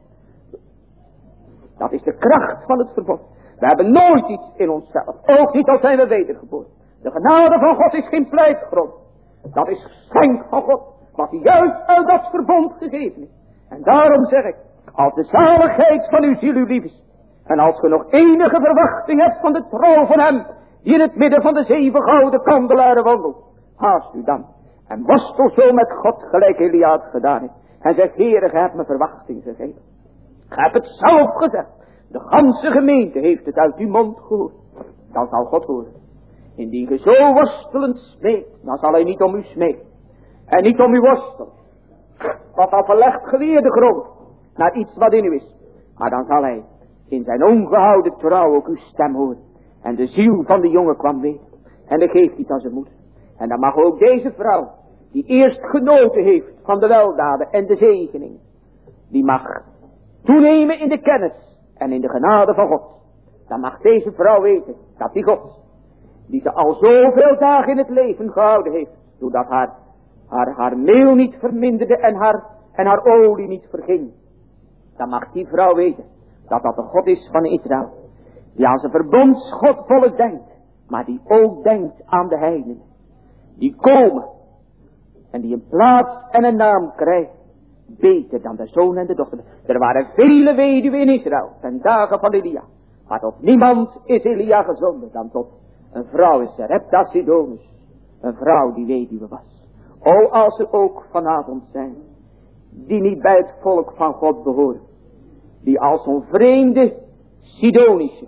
Dat is de kracht van het verbond. We hebben nooit iets in onszelf. Ook niet als zijn we wedergeboren. De genade van God is geen pleitgrond. Dat is geschenk van God. Wat juist uit dat verbond gegeven is. En daarom zeg ik. Als de zaligheid van uw ziel u lief is. En als ge nog enige verwachting hebt van de trouw van hem. Die in het midden van de zeven gouden kandelaren wandelt. Haast u dan. En worstel zo met God gelijk Elia het gedaan heeft. En zeg, Heere, gij hebt me verwachting gegeven. Gij hebt het zelf gezegd. De ganse gemeente heeft het uit uw mond gehoord. Dan zal God horen. Indien ge zo worstelend smeekt, dan zal hij niet om u smeken. En niet om u worstelen. Wat al verlegt geleerde grond. Naar iets wat in u is. Maar dan zal hij in zijn ongehouden trouw ook uw stem horen. En de ziel van de jongen kwam weten. En dan geeft hij het aan zijn moeder. En dan mag ook deze vrouw, die eerst genoten heeft van de weldaden en de zegeningen, die mag toenemen in de kennis en in de genade van God. Dan mag deze vrouw weten dat die God, die ze al zoveel dagen in het leven gehouden heeft, doordat haar, haar, haar meel niet verminderde en haar, en haar olie niet verging. Dan mag die vrouw weten dat dat de God is van Israël, die aan zijn verbondsgod volk denkt, maar die ook denkt aan de heidenen. Die komen en die een plaats en een naam krijgen. Beter dan de zoon en de dochter. Er waren vele weduwen in Israël ten dagen van Elia. Maar tot niemand is Elia gezonden dan tot een vrouw is Sarepta Sidonus. Een vrouw die weduwe was. O, als er ook vanavond zijn die niet bij het volk van God behoren. Die als een vreemde Sidonische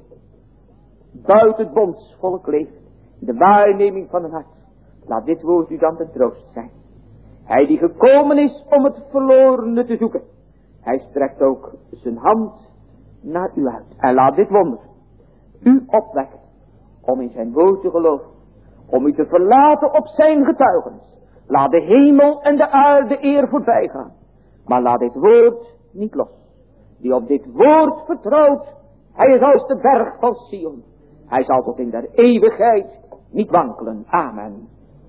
buiten het bondsvolk leeft. De waarneming van een hart. Laat dit woord u dan de troost zijn. Hij die gekomen is om het verlorene te zoeken. Hij strekt ook zijn hand naar u uit. En laat dit wonder u opwekken om in zijn woord te geloven. Om u te verlaten op zijn getuigenis. Laat de hemel en de aarde eer voorbij gaan. Maar laat dit woord niet los. Die op dit woord vertrouwt. Hij is als de berg van Sion. Hij zal tot in der eeuwigheid niet wankelen. Amen.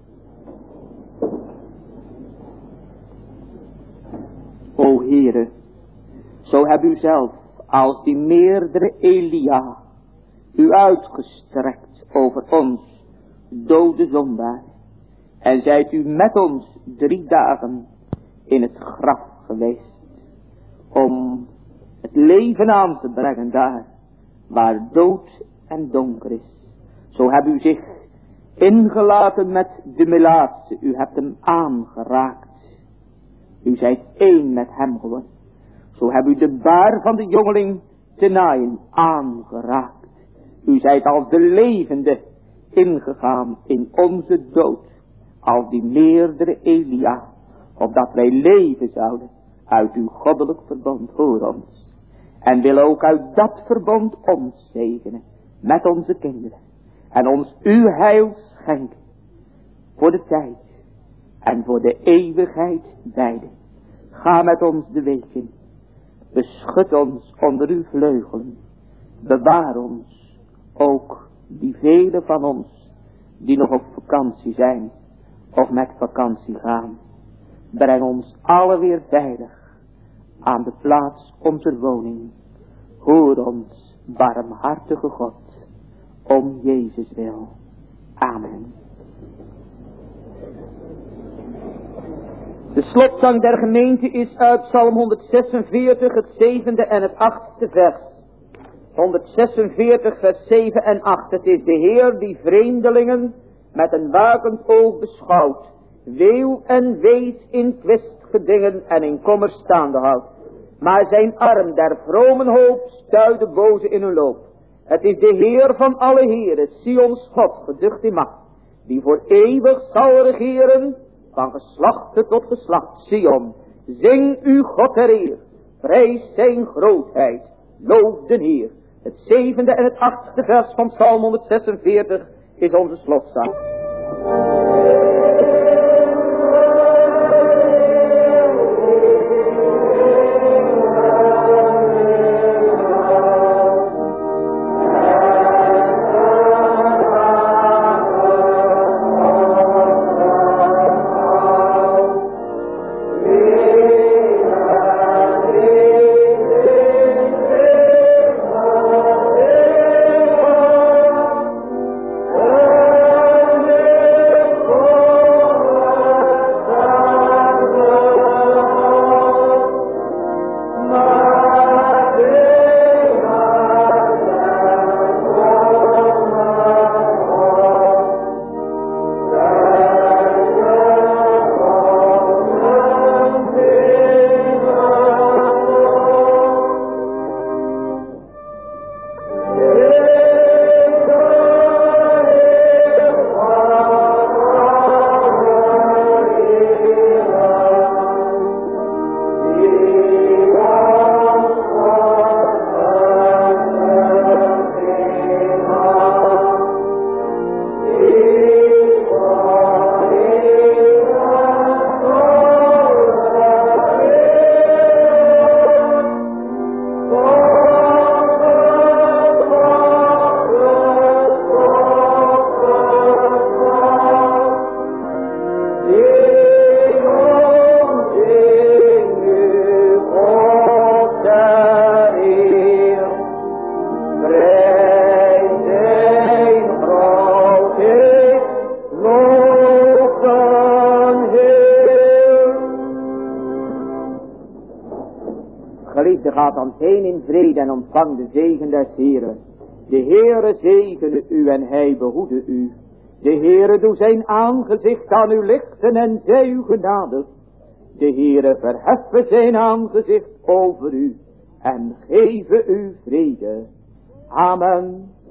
O Heere, zo heb u zelf als die meerdere Elia u uitgestrekt over ons dode zondaar. En zijt u met ons drie dagen in het graf geweest om het leven aan te brengen daar waar dood en donker is. Zo hebt u zich ingelaten met de melaatse, u hebt hem aangeraakt. U zijt één met hem geworden. Zo hebt u de baar van de jongeling te naaien aangeraakt. U zijt als de levende ingegaan in onze dood. Als die meerdere Elia. Opdat wij leven zouden uit uw goddelijk verbond voor ons. En wil ook uit dat verbond ons zegenen. Met onze kinderen. En ons uw heil schenken. Voor de tijd. En voor de eeuwigheid beide. Ga met ons de week in. Beschut ons onder uw vleugelen. Bewaar ons, ook die velen van ons, die nog op vakantie zijn of met vakantie gaan. Breng ons alle weer veilig aan de plaats onze woning. Hoor ons, barmhartige God, om Jezus wil. Amen. De slotzang der gemeente is uit Psalm honderdzesenveertig, het zevende en het achtste vers. honderdzesenveertig, vers zeven en acht. Het is de Heer die vreemdelingen met een wakend oog beschouwt, weeuw en wees in twistgedingen en in kommer staande houdt. Maar zijn arm der vromen hoop stuit de boze in hun loop. Het is de Heer van alle heren, Sions God, geducht in macht, die voor eeuwig zal regeren, van geslachte tot geslacht. Sion, zing u God ter eer, prijs zijn grootheid, loof den Heer. Het zevende en het achtste vers van Psalm honderdzesenveertig is onze slotzang. Gaat dan heen in vrede en ontvang de zegen des Heeren. De Heere zegene u en hij behoede u. De Heere doe zijn aangezicht aan u lichten en zij u genadig. De Heere verheffen zijn aangezicht over u en geven u vrede. Amen.